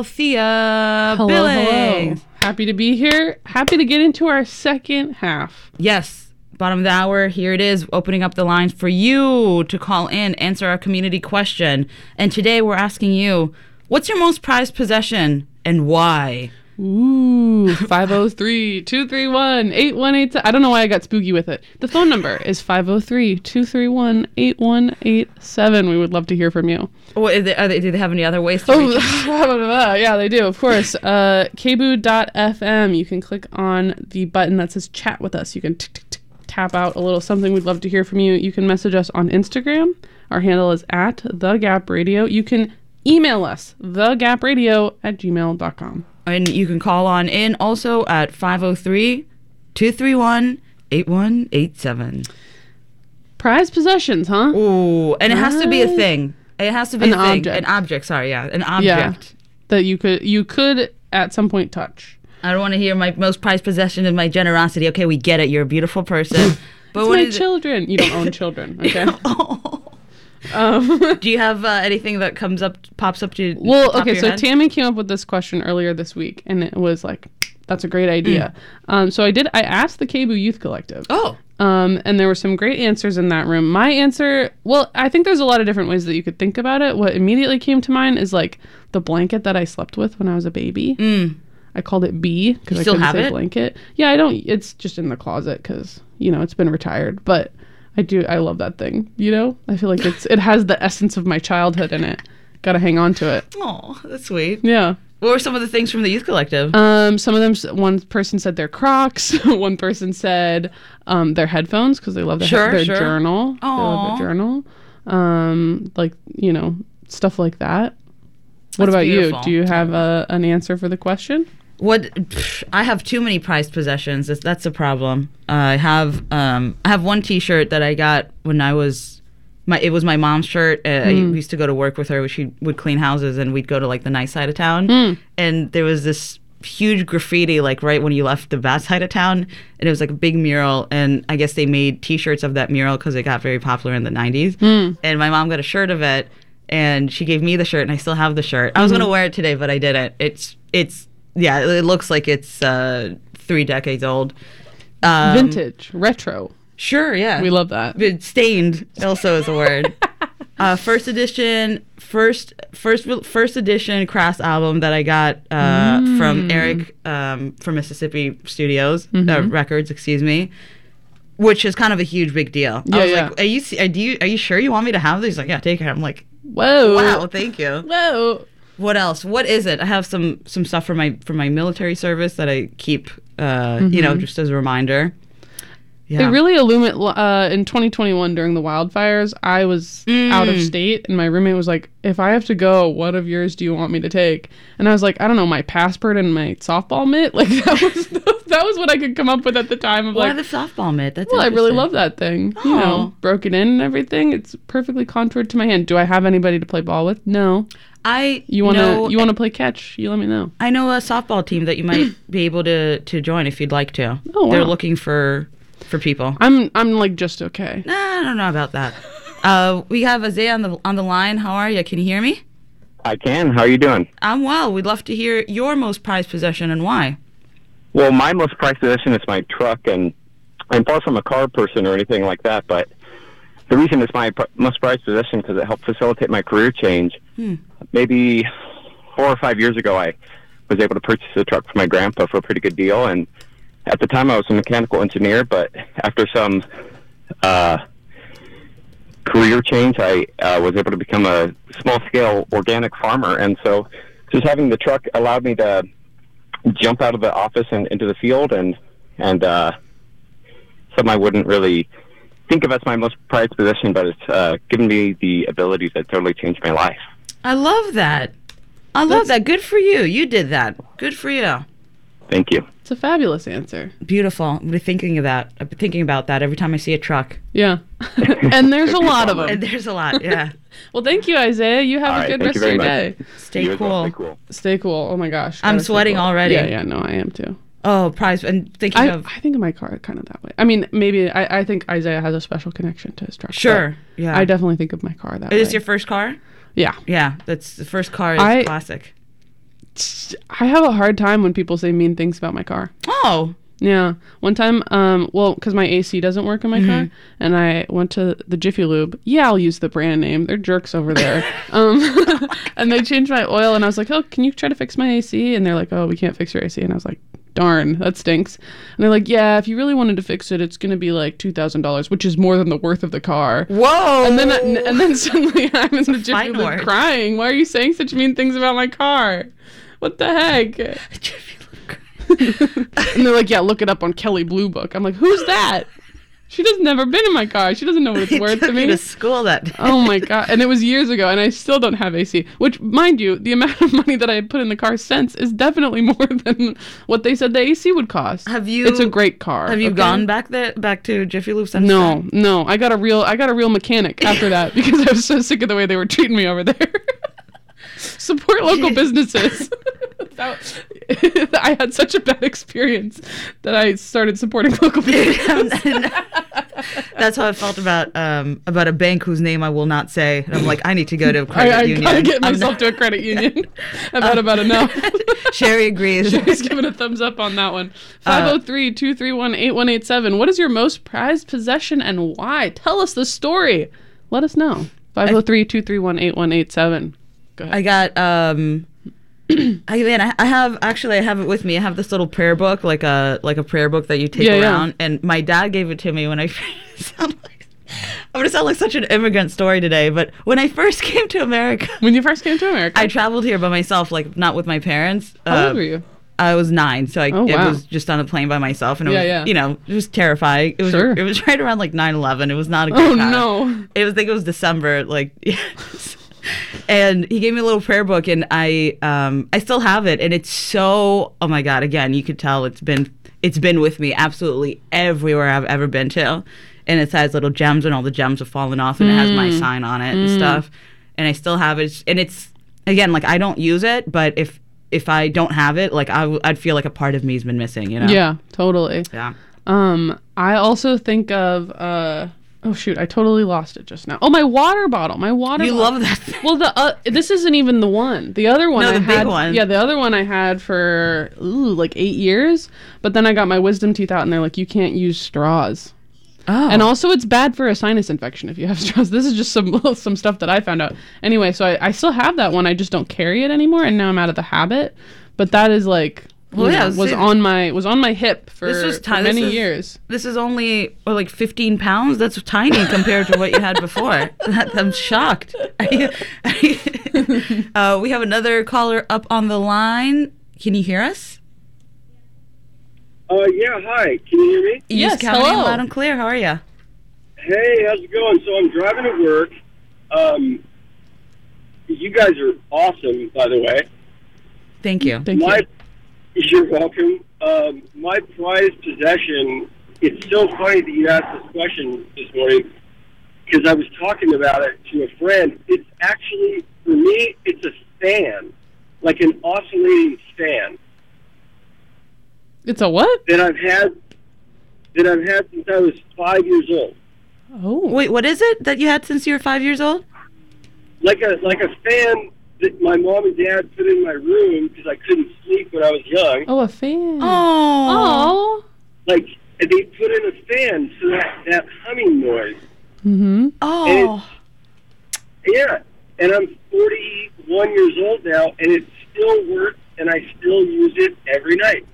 Althea
hello,
Billings.
Hello. Happy to be here. Happy to get into our second half.
Yes. Bottom of the hour, here it is, opening up the lines for you to call in, answer our community question. And today we're asking you, what's your most prized possession and why?
Ooh, five oh three, two three one, eight one eight seven. I don't know why I got spooky with it. The phone number is five oh three, two three one, eight one eight seven. We would love to hear from you.
Oh, are they, are they, do they have any other ways to
oh,
reach
out? Yeah, they do, of course. Uh, K B O O dot F M. You can click on the button that says chat with us. You can t- t- t- tap out a little something. We'd love to hear from you. You can message us on Instagram. Our handle is at The Gap Radio. You can email us, thegapradio at gmail dot com.
And you can call on in also at five oh three, two three one, eight one eight seven.
Prized possessions, huh?
Ooh, and it has to be a thing. It has to be
an
a thing.
object.
An object, sorry, yeah. An object.
Yeah, that you could you could at some point touch.
I don't want to hear my most prized possession is my generosity. Okay, we get it. You're a beautiful person.
But it's
what
my
is
children. It? You don't own children, okay?
oh. Um, do you have uh, anything that comes up, pops up to?
Well,
top
okay.
of your
So
head?
Tammy came up with this question earlier this week, and it was like, "That's a great idea." Mm. Um, so I did. I asked the K B O O Youth Collective.
Oh.
Um, and there were some great answers in that room. My answer, well, I think there's a lot of different ways that you could think about it. What immediately came to mind is like the blanket that I slept with when I was a baby.
Mm.
I called it B because I
still
couldn't
have
say
it?
blanket. Yeah, I don't. It's just in the closet because you know it's been retired, but. I do. I love that thing. You know, I feel like it's it has the essence of my childhood in it. Got to hang on to it.
Oh, that's sweet.
Yeah.
What were some of the things from the Youth Collective?
Um, some of them. One person said their Crocs. One person said um, their headphones because they love their,
sure,
their
sure.
journal.
Aww.
They love their journal. Um, like you know stuff like that. What
That's
about
beautiful.
you? Do you have a, an answer for the question?
What pff, I have too many prized possessions. That's, that's a problem. Uh, I have um, I have one T-shirt that I got when I was my it was my mom's shirt. Uh, I
Mm.
used to go to work with her. She would clean houses, and we'd go to like the nice side of town.
Mm.
And there was this huge graffiti like right when you left the bad side of town, and it was like a big mural. And I guess they made T-shirts of that mural because it got very popular in the nineties.
Mm.
And my mom got a shirt of it, and she gave me the shirt, and I still have the shirt. I was
Mhm.
gonna wear it today, but I didn't. It's it's yeah, it looks like it's uh, three decades old. Um,
Vintage, retro.
Sure, yeah.
We love that.
But stained also is a word. uh, first edition, first first first edition Crass album that I got uh,
Mm.
from Eric um, from Mississippi Studios uh,
Mhm.
Records, excuse me, which is kind of a huge big deal.
Yeah,
I was
yeah.
like, "Are you se- are, do you are you sure you want me to have these?" He's like, "Yeah, take it." I'm like,
Whoa.
"Wow, thank you."
Whoa.
What else? What is it? I have some some stuff for my for my military service that I keep, uh, you know,
Mhm.
just as a reminder.
It really illuminated uh, in twenty twenty-one during the wildfires. I was
Mm.
out of state, and my roommate was like, "If I have to go, what of yours do you want me to take?" And I was like, "I don't know, my passport and my softball mitt." Like that was that was what I could come up with at the time. Of
Why
like,
the softball mitt? That's
well, I really
interesting.
love that thing. You know,
Oh.
broke it in and everything. It's perfectly contoured to my hand. Do I have anybody to play ball with? No.
I
You wanna
know-
you wanna play catch? You let me know.
I know a softball team that you might be able to to join if you'd like to.
Oh,
They're
wow.
looking for for people.
I'm I'm like just okay.
Nah, I don't know about that. Uh, we have Isaiah on the on the line. How are you? Can you hear me?
I can. How are you doing?
I'm well. We'd love to hear your most prized possession and why.
Well, my most prized possession is my truck, and I'm far from a car person or anything like that, but the reason it's my pr- most prized possession because it helped facilitate my career change.
Hmm.
Maybe four or five years ago, I was able to purchase a truck for my grandpa for a pretty good deal, and at the time I was a mechanical engineer, but after some uh, career change, I uh, was able to become a small-scale organic farmer, and so just having the truck allowed me to jump out of the office and into the field, and and uh, something I wouldn't really think of as my most prized possession, but it's uh, given me the ability to totally change my life.
I love that. I love that. Good for you. You did that. Good for you.
Thank you.
It's a fabulous answer.
Beautiful. I've been thinking of that. I've been thinking about that every time I see a truck.
Yeah. And there's a lot of them.
And there's a lot, yeah.
Well, thank you, Isaiah. You have
All
a
right,
good
thank
rest
you
of your
very
day.
much. Stay You as well, cool. stay
cool.
Stay cool. Oh my gosh.
I'm
gotta stay
sweating
cool.
already.
Yeah, yeah, no, I am too.
Oh, prize. And thinking
I,
of.
I think of my car kind of that way. I mean, maybe I, I think Isaiah has a special connection to his truck.
Sure,
but
yeah.
I definitely think of my car that
It
way.
is your first car?
Yeah.
Yeah, that's the first car is
I-
classic.
I have a hard time when people say mean things about my car.
Oh.
Yeah. One time, um, well, because my A C doesn't work in my car,
Mhm.
and I went to the Jiffy Lube. Yeah, I'll use the brand name. They're jerks over there. um, and they changed my oil, and I was like, oh, can you try to fix my A C? And they're like, oh, we can't fix your A C. And I was like, darn, that stinks. And they're like, yeah, if you really wanted to fix it, it's going to be like two thousand dollars, which is more than the worth of the car.
Whoa.
And then, and then suddenly I'm in the Jiffy
Fine
Lube
word.
crying. Why are you saying such mean things about my car? What the heck? And they're like, yeah, look it up on Kelly Blue Book. I'm like, who's that? She doesn't never been in my car. She doesn't know what it's
He
worth
took
to me.
you to school that day.
Oh my god! And it was years ago, and I still don't have A C. Which, mind you, the amount of money that I put in the car since is definitely more than what they said the A C would cost.
Have you?
It's a great car.
Have you
okay?
gone back there, back to Jiffy Lube since
No,
then?
no. I got a real, I got a real mechanic after that because I was so sick of the way they were treating me over there. Support local businesses. That- I had such a bad experience that I started supporting local businesses.
That's how I felt about um about a bank whose name I will not say. And I'm like, I need to go to a credit
I, I
union.
gotta get
I'm
myself
not-
to a credit union. I've had about enough.
Sherry agrees.
Sherry's giving a thumbs up on that one. five oh three, two three one, eight one eight seven. What is your most prized possession and why? Tell us the story. Let us know. five oh three, two three one, eight one eight seven. Go ahead.
I got um I man, I, I have actually I have it with me. I have this little prayer book, like a like a prayer book that you take
Yeah, yeah.
around. And my dad gave it to me when I sound like I'm gonna sound like such an immigrant story today, but when I first came to America,
when you first came to America,
I traveled here by myself, like not with my parents.
How
Uh,
old were you?
I was nine, so I,
Oh,
I
wow.
was just on a plane by myself, and it
Yeah,
was,
yeah.
you know, it was terrifying. It was,
Sure.
it was right around like nine eleven. It was not a good
Oh,
time.
no.
It was, I think it was December, like, and he gave me a little prayer book, and I, um, I still have it, and it's so, oh my God, again, you could tell it's been, it's been with me absolutely everywhere I've ever been to. and it has little gems, and all the gems have fallen off, and mm. it has my sign on it mm. and stuff. And I still have it, and it's again like I don't use it, but if if I don't have it, like I w- I'd feel like a part of me's been missing, you know?
Yeah, totally.
Yeah.
Um, I also think of uh. Oh shoot! I totally lost it just now. Oh, my water bottle. My water.
You
bottle.
love that thing.
Well, the uh, this isn't even the one. The other one
no,
I
the
had.
Big one.
Yeah, the other one I had for ooh, like eight years. But then I got my wisdom teeth out, and they're like, you can't use straws.
Oh.
And also, it's bad for a sinus infection if you have straws. This is just some some stuff that I found out. Anyway, so I, I still have that one. I just don't carry it anymore, and now I'm out of the habit. But that is like. Well, yeah, know, was see, on my was on my hip for,
this was
ti-
for
many
this is,
years.
This is only or like fifteen pounds. That's tiny compared to what you had before. I'm shocked. uh, we have another caller up on the line. Can you hear us?
Uh, yeah. Hi. Can you hear me?
Yes. Hello. Loud and clear. How are you?
Hey, how's it going? So I'm driving to work. Um, you guys are awesome, by the way.
Thank you.
Thank
my,
you.
You're welcome. Um, my prized possession, it's so funny that you asked this question this morning because I was talking about it to a friend. It's actually, for me, it's a fan, like an oscillating fan.
It's a what?
That I've had, that I've had since I was five years old.
Oh.
Wait, what is it that you had since you were five years old?
Like a, like a fan that my mom and dad put in my room because I couldn't sleep when I was young.
Oh, a fan.
Oh.
Oh.
Like, they put in a fan so that, that humming noise.
Mm-hmm.
Oh.
And yeah. And I'm forty-one years old now, and it still works, and I still use it every night.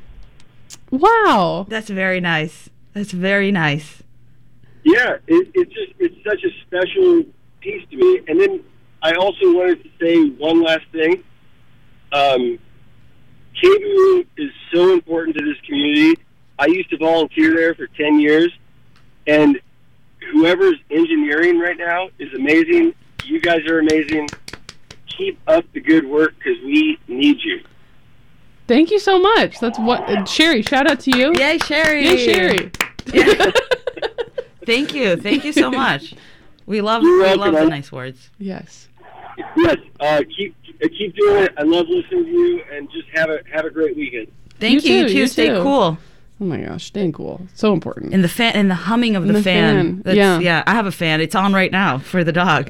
Wow.
That's very nice. That's very nice.
Yeah. It, it's just, it's such a special piece to me. And then I also wanted to say one last thing. Um, K B O is so important to this community. I used to volunteer there for ten years, and whoever's engineering right now is amazing. You guys are amazing. Keep up the good work because we need you.
Thank you so much. That's what uh, Sherry. Shout out to you.
Yay, Sherry.
Yay, Sherry.
Yeah. Thank you. Thank you so much. We love
You're
we
welcome,
love the
man.
nice words.
Yes.
Yes. Uh, keep uh, keep doing it. I love listening to you, and just have a have a great weekend.
Thank you. You too.
You
Stay
too.
cool.
Oh my gosh, staying cool. So important.
And the fan and the humming of
And
the,
the
fan.
fan.
That's,
Yeah.
yeah. I have a fan. It's on right now for the dog.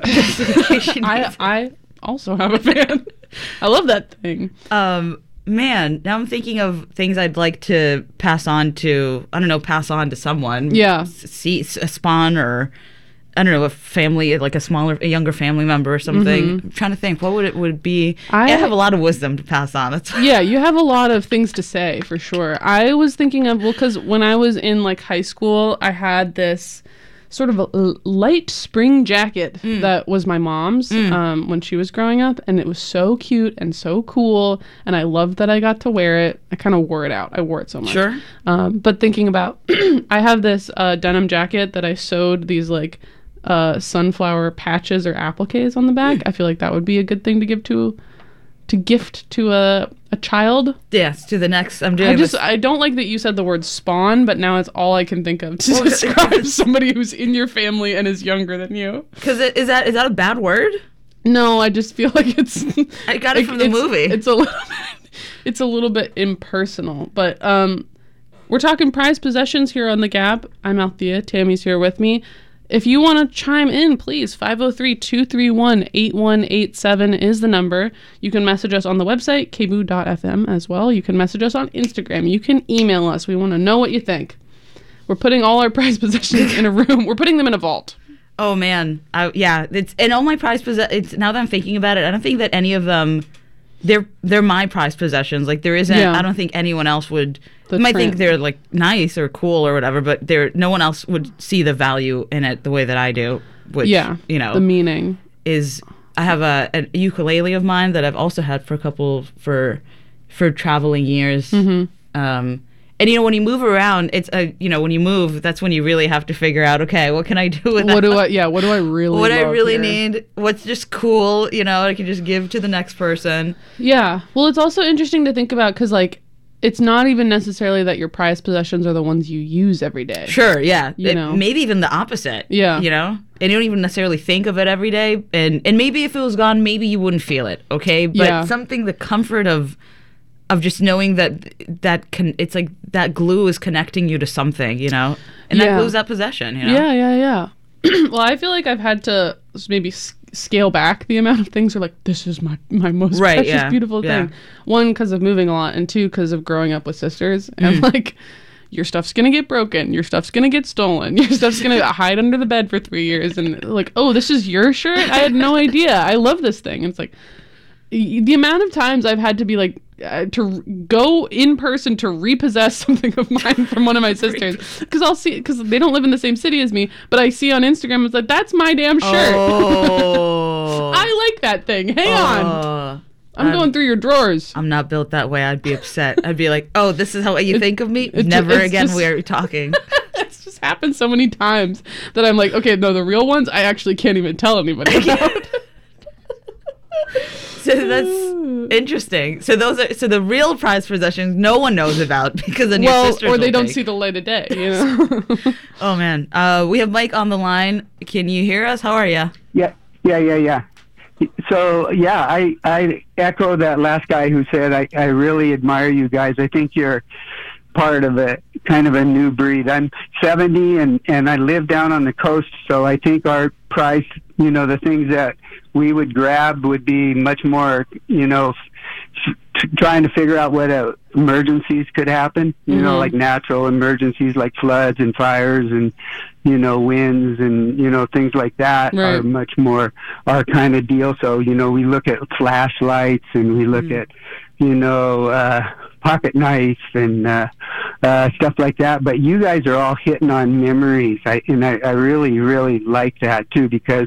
I I also have a fan. I love that thing.
Um, man, now I'm thinking of things I'd like to pass on to. I don't know, pass on to someone.
Yeah.
See a spawn or. I don't know, a family, like a smaller, a younger family member or something.
Mm-hmm.
I'm trying to think, what would it would be?
I,
I have a lot of wisdom to pass on. That's
yeah, you have a lot of things to say for sure. I was thinking of, well, because when I was in like high school, I had this sort of a l- light spring jacket
Mm.
that was my mom's
Mm.
um, when she was growing up, and it was so cute and so cool, and I loved that I got to wear it. I kind of wore it out. I wore it so much.
Sure.
Um, but thinking about, I have this uh, denim jacket that I sewed these like uh, sunflower patches or appliques on the back. I feel like that would be a good thing to give to to gift to a a child.
Yes, to the next. I'm doing.
I just
this-
I don't like that you said the word spawn, but now it's all I can think of to describe somebody who's in your family and is younger than you.
Because is that is that a bad word?
No, I just feel like it's.
I got it
like,
from the
it's-
movie.
It's a little bit. It's a little bit impersonal, but um, we're talking prized possessions here on The Gap. I'm Althea. Tammy's here with me. If you want to chime in, please, five oh three, two three one, eight one eight seven is the number. You can message us on the website, k b o o dot f m as well. You can message us on Instagram. You can email us. We want to know what you think. We're putting all our prized possessions in a room. We're putting them in a vault.
Oh, man. I, yeah. It's and all my prized possessions, now that I'm thinking about it, I don't think that any of them, they're they're my prized possessions. Like, there isn't,
Yeah.
I don't think anyone else would,
The
might
tran-
think they're, like, nice or cool or whatever, but there no one else would see the value in it the way that I do, which,
Yeah,
you know.
the meaning.
Is, I have a, a ukulele of mine that I've also had for a couple, for, for traveling years.
Mhm.
Um, and, you know, when you move around, it's, a, you know, when you move, that's when you really have to figure out, okay, what can I do with that?
What do I? Yeah, what do I really?
What I
love
really
here?
need, what's just cool, you know, I can just give to the next person.
Yeah. Well, it's also interesting to think about because, like, it's not even necessarily that your prized possessions are the ones you use every day.
Sure, yeah.
You
It-
know?
maybe even the opposite.
Yeah.
You know? And you don't even necessarily think of it every day. And and maybe if it was gone, maybe you wouldn't feel it, okay? But
Yeah.
something, the comfort of of just knowing that that can, it's like that glue is connecting you to something, you know? And that
Yeah.
glue's that possession, you know?
Yeah, yeah, yeah. Well, I feel like I've had to s- maybe s- scale back the amount of things. Are like, this is my my most
Right,
precious,
yeah,
beautiful
yeah.
thing. One, because of moving a lot, and two, because of growing up with sisters. And
Mm.
like, your stuff's gonna get broken. Your stuff's gonna get stolen. Your stuff's gonna hide under the bed for three years. And like, oh, this is your shirt? I had no idea. I love this thing. And it's like, y- the amount of times I've had to be like, uh, to r- go in person to repossess something of mine from one of my sisters, because I'll see, because they don't live in the same city as me, but I see on Instagram, it's like, that's my damn shirt.
Oh.
I like that thing. Hang on.
Oh.
I'm going through your drawers.
I'm not built that way. I'd be upset. I'd be like, oh, this is how you
It-
think of me?
it-
Never
it's
again
just-
we're talking.
It's just happened so many times that I'm like, okay, no, the real ones I actually can't even tell anybody about.
So that's interesting. So those are so the real prized possessions no one knows about because then your
Well,
sisters
or they
will
don't
take.
see the light of day, you know?
Oh man, uh, we have Mike on the line. Can you hear us? How are you?
Yeah, yeah, yeah, yeah. So yeah, I I echo that last guy who said I I really admire you guys. I think you're part of a kind of a new breed. I'm seventy and and I live down on the coast, so I think our price, you know, the things that we would grab would be much more, you know, f- f- trying to figure out what uh, emergencies could happen, you know,
Mhm.
like natural emergencies like floods and fires and, you know, winds and, you know, things like that
Right.
are much more our kind of deal. So, you know, we look at flashlights and we look at, you know, uh, pocket knife and uh, uh, stuff like that. But you guys are all hitting on memories. I, and I, I really, really like that too, because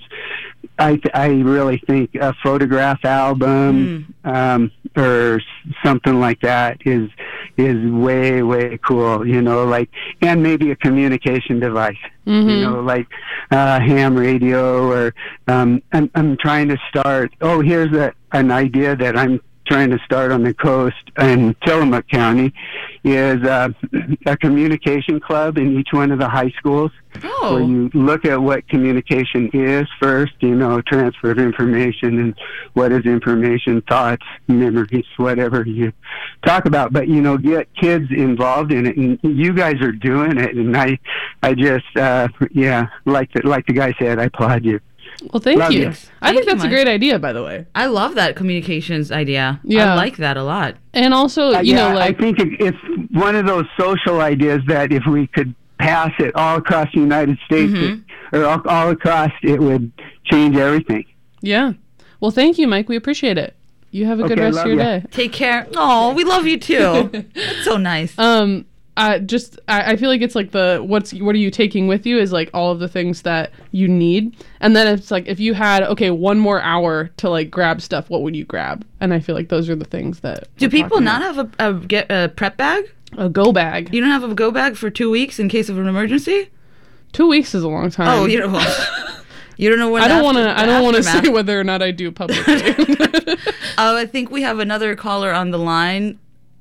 I, I really think a photograph album um, or s- something like that is is way, way cool, you know, like, and maybe a communication device, you
Mhm.
know, like uh, ham radio or um, I'm, I'm trying to start, oh, here's a, an idea that I'm trying to start on the coast in Tillamook County is uh, a communication club in each one of the high schools
Oh.
where you look at what communication is first, you know, transfer of information and what is information, thoughts, memories, whatever you talk about, but, you know, get kids involved in it, and you guys are doing it, and I, I just, uh, yeah, like the, like the guy said, I applaud you.
Well, thank
Love
you.
you.
I
Thank
think
you,
that's a
Mike.
great idea, by the way.
I love that communications idea.
Yeah.
I like that a lot.
And also,
Uh,
you
yeah,
know, like,
I think it, it's one of those social ideas that if we could pass it all across the United States
Mhm.
or all, all across, it would change everything.
yeah. Well, thank you, Mike. We appreciate it. You have a good
Okay,
rest
love
of your
ya.
day.
Take care. Oh, we love you too. That's so nice.
Um, I just I, I feel like it's like the what's what are you taking with you is like all of the things that you need, and then it's like if you had okay one more hour to like grab stuff, what would you grab? And I feel like those are the things that
Do
we're
people
talking
not
about.
have a, a get a prep bag?
A go bag.
You don't have a go bag for two weeks in case of an emergency?
Two weeks is a long time.
Oh, you don't. You don't know when.
I don't
the
want to.
after-
I don't want to
aftermath-
say whether or not I do publicly.
Oh, I think we have another caller on the line.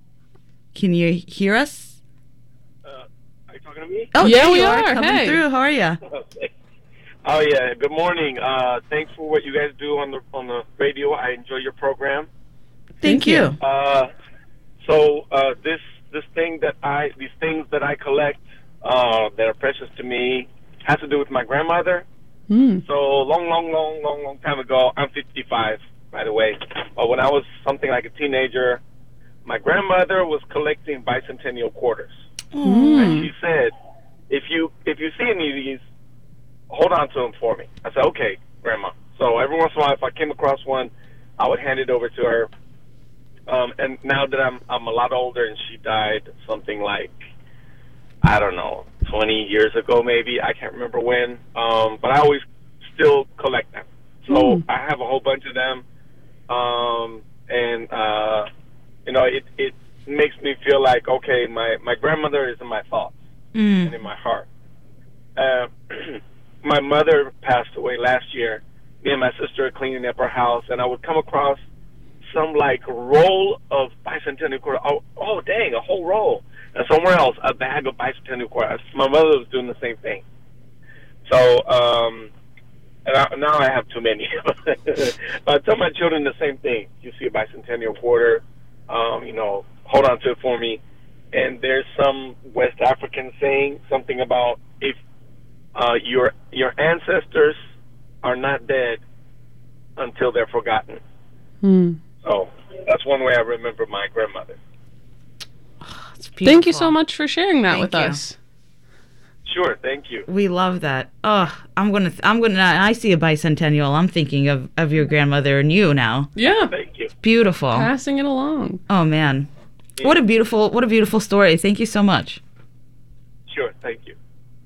Can you hear us?
Talking to me?
Oh,
Yeah,
there
we
you are.
are.
Coming
Hey.
through. How are you?
Oh yeah. Good morning. Uh, thanks for what you guys do on the on the radio. I enjoy your program.
Thank you.
Uh, so uh, this this thing that I these things that I collect uh, that are precious to me has to do with my grandmother.
Mm.
So long, long, long, long, long time ago. I'm fifty-five, by the way. But when I was something like a teenager, my grandmother was collecting bicentennial quarters.
Mm.
And she said, if you if you see any of these, hold on to them for me. I said, okay, Grandma. So every once in a while, if I came across one, I would hand it over to her. Um, and now that I'm I'm a lot older, and she died something like, I don't know, twenty years ago maybe. I can't remember when. Um, but I always still collect them. So
Mm.
I have a whole bunch of them. Um, and, uh, you know, it, it makes me feel like, okay, my, my grandmother is in my thoughts
Mm.
and in my heart. Uh, my mother passed away last year. Me and my sister are cleaning up her house, and I would come across
some like roll of bicentennial quarter. Oh, oh, dang, a whole roll. And somewhere else, a bag of bicentennial quarter. My mother was doing the same thing. So um, and I, now I have too many. I tell my children the same thing. You see a bicentennial quarter, um, you know, hold on to it for me. And there's some West African saying something about if uh, your your ancestors are not dead until they're forgotten.
Hmm.
So that's one way I remember my grandmother.
Thank you so much for sharing that
Thank
with
you.
us.
Sure, thank you.
We love that. Oh, I'm gonna, th- I'm gonna. I see a bicentennial. I'm thinking of, of your grandmother and you now.
Yeah.
Thank you.
Beautiful.
Passing it along.
Oh man, what a beautiful, what a beautiful story. Thank you so much.
Sure, thank you.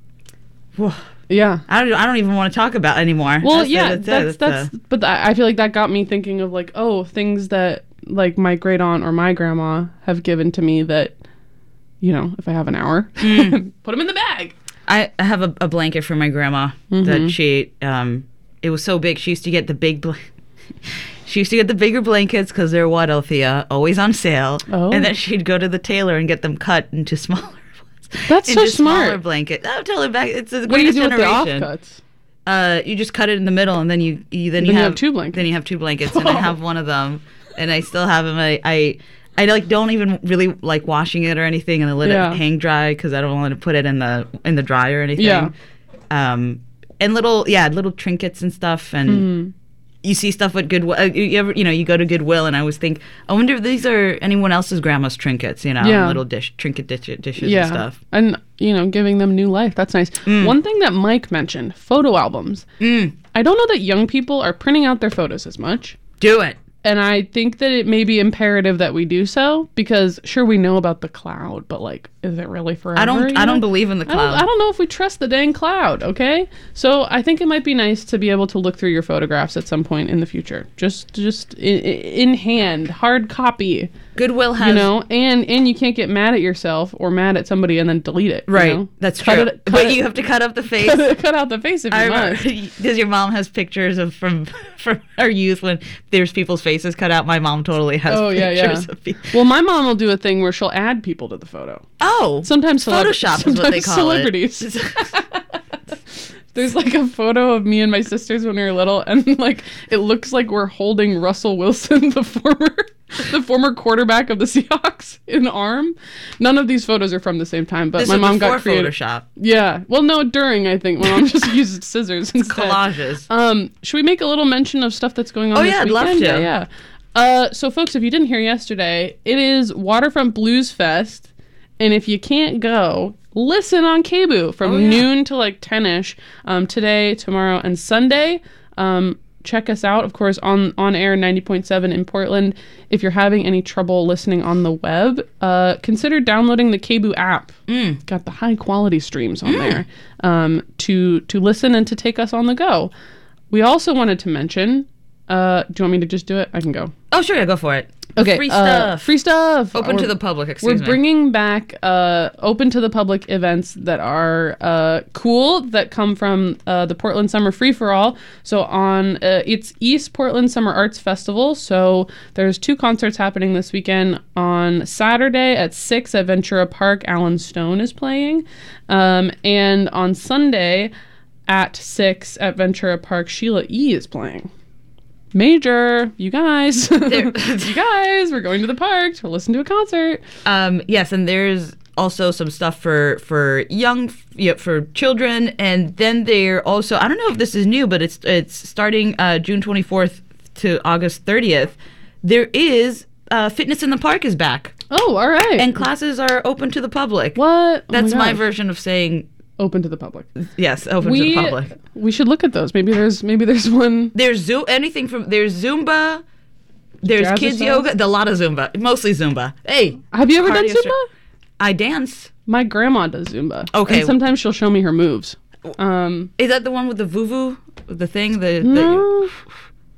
Whew.
Yeah.
I don't, I don't even want to talk about it anymore.
Well,
That's-
yeah,
that's,
that's that's.
that's,
But I I feel like that got me thinking of like, oh, things that like my great aunt or my grandma have given to me that, you know, if I have an hour,
Mm.
put them in the bag.
I I have a, a blanket for my grandma
Mhm.
that she um it was so big she used to get the big bl- she used to get the bigger blankets because they're what, Althea, always on sale.
Oh.
And then she'd go to the tailor and get them cut into smaller ones.
That's so
into smaller
smart.
blanket. I'll tell her back. It's the
What do you
greatest
do with the
generation.
offcuts?
Uh, you just cut it in the middle, and then you, you then you
Then you
have,
have two blankets.
Then you have two blankets, and I have one of them, and I still have them. I, I I like don't even really like washing it or anything, and I let
Yeah.
it hang dry because I don't want to put it in the in the dryer or anything.
Yeah.
Um, and little yeah, little trinkets and stuff, and
Mhm.
you see stuff at Goodwill. uh, You, you ever you know you go to Goodwill, and I always think, I wonder if these are anyone else's grandma's trinkets, you know,
Yeah.
little dish trinket dish, dishes
Yeah.
and stuff.
And, you know, giving them new life. That's nice.
Mm.
One thing that Mike mentioned, photo albums.
Mm.
I don't know that young people are printing out their photos as much.
Do it.
And I think that it may be imperative that we do so because sure we know about the cloud, but like, is it really forever?
I don't
you
I don't
know?
believe in the
I don't,
cloud.
I don't know if we trust the dang cloud, okay? So I think it might be nice to be able to look through your photographs at some point in the future. Just just in, in hand, hard copy.
Goodwill has
You know, and and you can't get mad at yourself or mad at somebody and then delete it. you
Right,
know?
that's
Cut
true.
it- cut
but
it-
you have to cut up the face.
cut, it- cut out the face if you
I
must.
remember, does your mom has pictures of from from our youth when there's people's faces cut out? My mom totally has
Oh yeah, yeah.
pictures of people.
Well, my mom will do a thing where she'll add people to the photo.
Oh,
sometimes celebra-
Photoshop is what they
sometimes
call
celebrities. There's like a photo of me and my sisters when we were little, and like it looks like we're holding Russell Wilson, the former, the former quarterback of the Seahawks, in arm. None of these photos are from the same time, but
This
my
is
mom
before
got creative.
Photoshop.
Yeah, well, no, during I think my mom just used scissors instead.
Collages.
Um, should we make a little mention of stuff that's going on?
Oh,
this
yeah, I'd love
weekend?
to.
Yeah, yeah. Uh, so folks, if you didn't hear yesterday, it is Waterfront Blues Fest, and if you can't go, listen on K B U from
Oh, yeah.
noon to like ten-ish um, today, tomorrow, and Sunday. Um, check us out, of course, on on air ninety point seven in Portland. If you're having any trouble listening on the web, uh, consider downloading the K B U app.
Mm.
Got the high quality streams on there um, to to listen and to take us on the go. We also wanted to mention. Uh, do you want me to just do it? I can go.
Oh, sure, yeah, go for it.
Okay,
Free
uh,
stuff.
free stuff.
Open to
We're-
the public, excuse
We're
me.
bringing back uh, open to the public events that are uh, cool, that come from uh, the Portland Summer Free for All. So on uh, it's East Portland Summer Arts Festival. So there's two concerts happening this weekend. On Saturday at six at Ventura Park, Alan Stone is playing, um, and on Sunday at six at Ventura Park, Sheila E is playing. Major, you guys, you guys, we're going to the park to listen to a concert.
Um, yes, and there's also some stuff for for young, yeah, for children, and then there also, I don't know if this is new, but it's it's starting uh, June twenty-fourth to August thirtieth. There is uh, Fitness in the Park is back.
Oh, all right.
And classes are open to the public.
What? Oh
That's
my
my
gosh.
version of saying
open to the public.
Yes, open
we,
to the public.
We should look at those. Maybe there's maybe there's one.
There's Zo- anything from there's Zumba, there's
Jazzercise?
kids yoga, a lot of Zumba, mostly Zumba. Hey,
Have you ever done
cardio
Zumba?
str- I dance.
My grandma does Zumba.
Okay.
And sometimes she'll show me her moves. Um,
Is that the one with the vuvu, the thing? The,
No.
the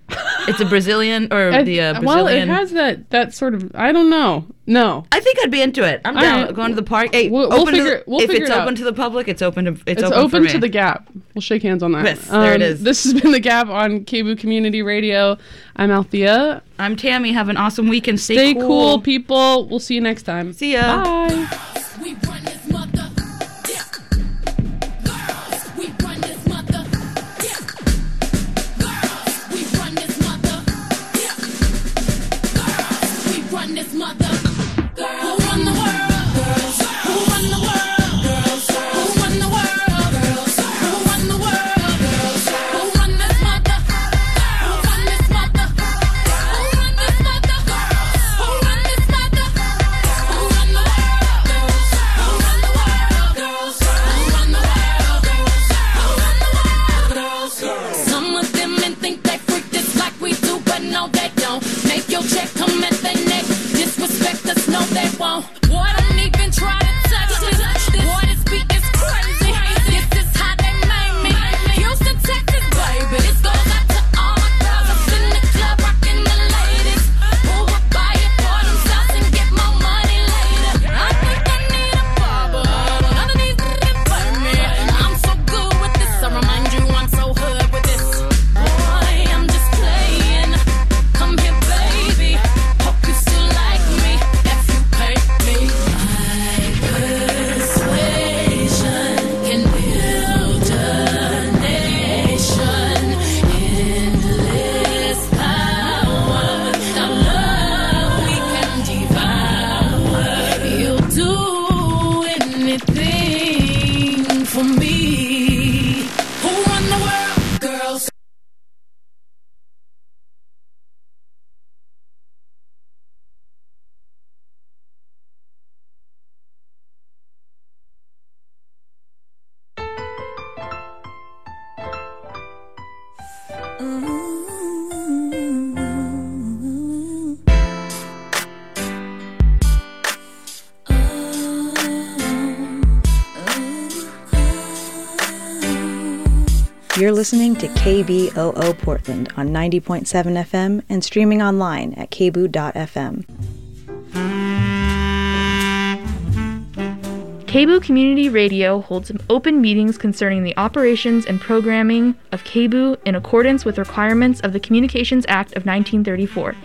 It's a Brazilian or
It-
the uh,
well,
Brazilian.
it has that that sort of. I don't know. No.
I think I'd be into it. I'm
All
down
right.
going to the park. Hey,
We'll- we'll
open to
figure-
the-
we'll
if
figure
it's
it
open
out.
to the public, it's open to it's,
It's
open,
open,
for me.
to the Gap. We'll shake hands on that.
Yes, there it
Um,
is.
This has been the Gap on K B O Community Radio. I'm Althea.
I'm Tammy. Have an awesome weekend. Stay,
Stay
cool.
cool, people. We'll see you next time.
See ya.
Bye.
We run this mother. Yeah. Girls, we run this mother. Yeah. Girls, we run this mother. Yeah. Girls, we run this mother. Girls, who run the world? Girls, who run the world? Girls, who run the world? Girls, who run the world? Girls, who run this mother? Who run this mother? Who run this mother? Who run this mother? Who run the world? Girls, who run the world? Girls, who run the world? Girls, who run the world? Girls. Some of them men think they freak this like we do, but no they don't. Make your check come at their neck. Disrespect us, no they won't. Boy, don't even try to touch this. Boy, this beat is crazy. This is how they made me. Houston, Texas, baby. This goes out to all my girls up in the club, rocking the ladies. Who will buy it for themselves and get more money later? I think I need a barber. None of these can burn me. I'm so good with this. I remind you I'm so hood with this. Boy, I'm just playing. Come here, baby. Hope you still like me if you pay me. Persuasion can build a nation. Endless power. Now love we can devour. You'll do anything for me. Who run the world, girls?
You're listening to K B O O Portland on ninety point seven F M and streaming online at k b o dot f m.
K B O Community Radio holds open meetings concerning the operations and programming of K B O in accordance with requirements of the Communications Act of nineteen thirty-four.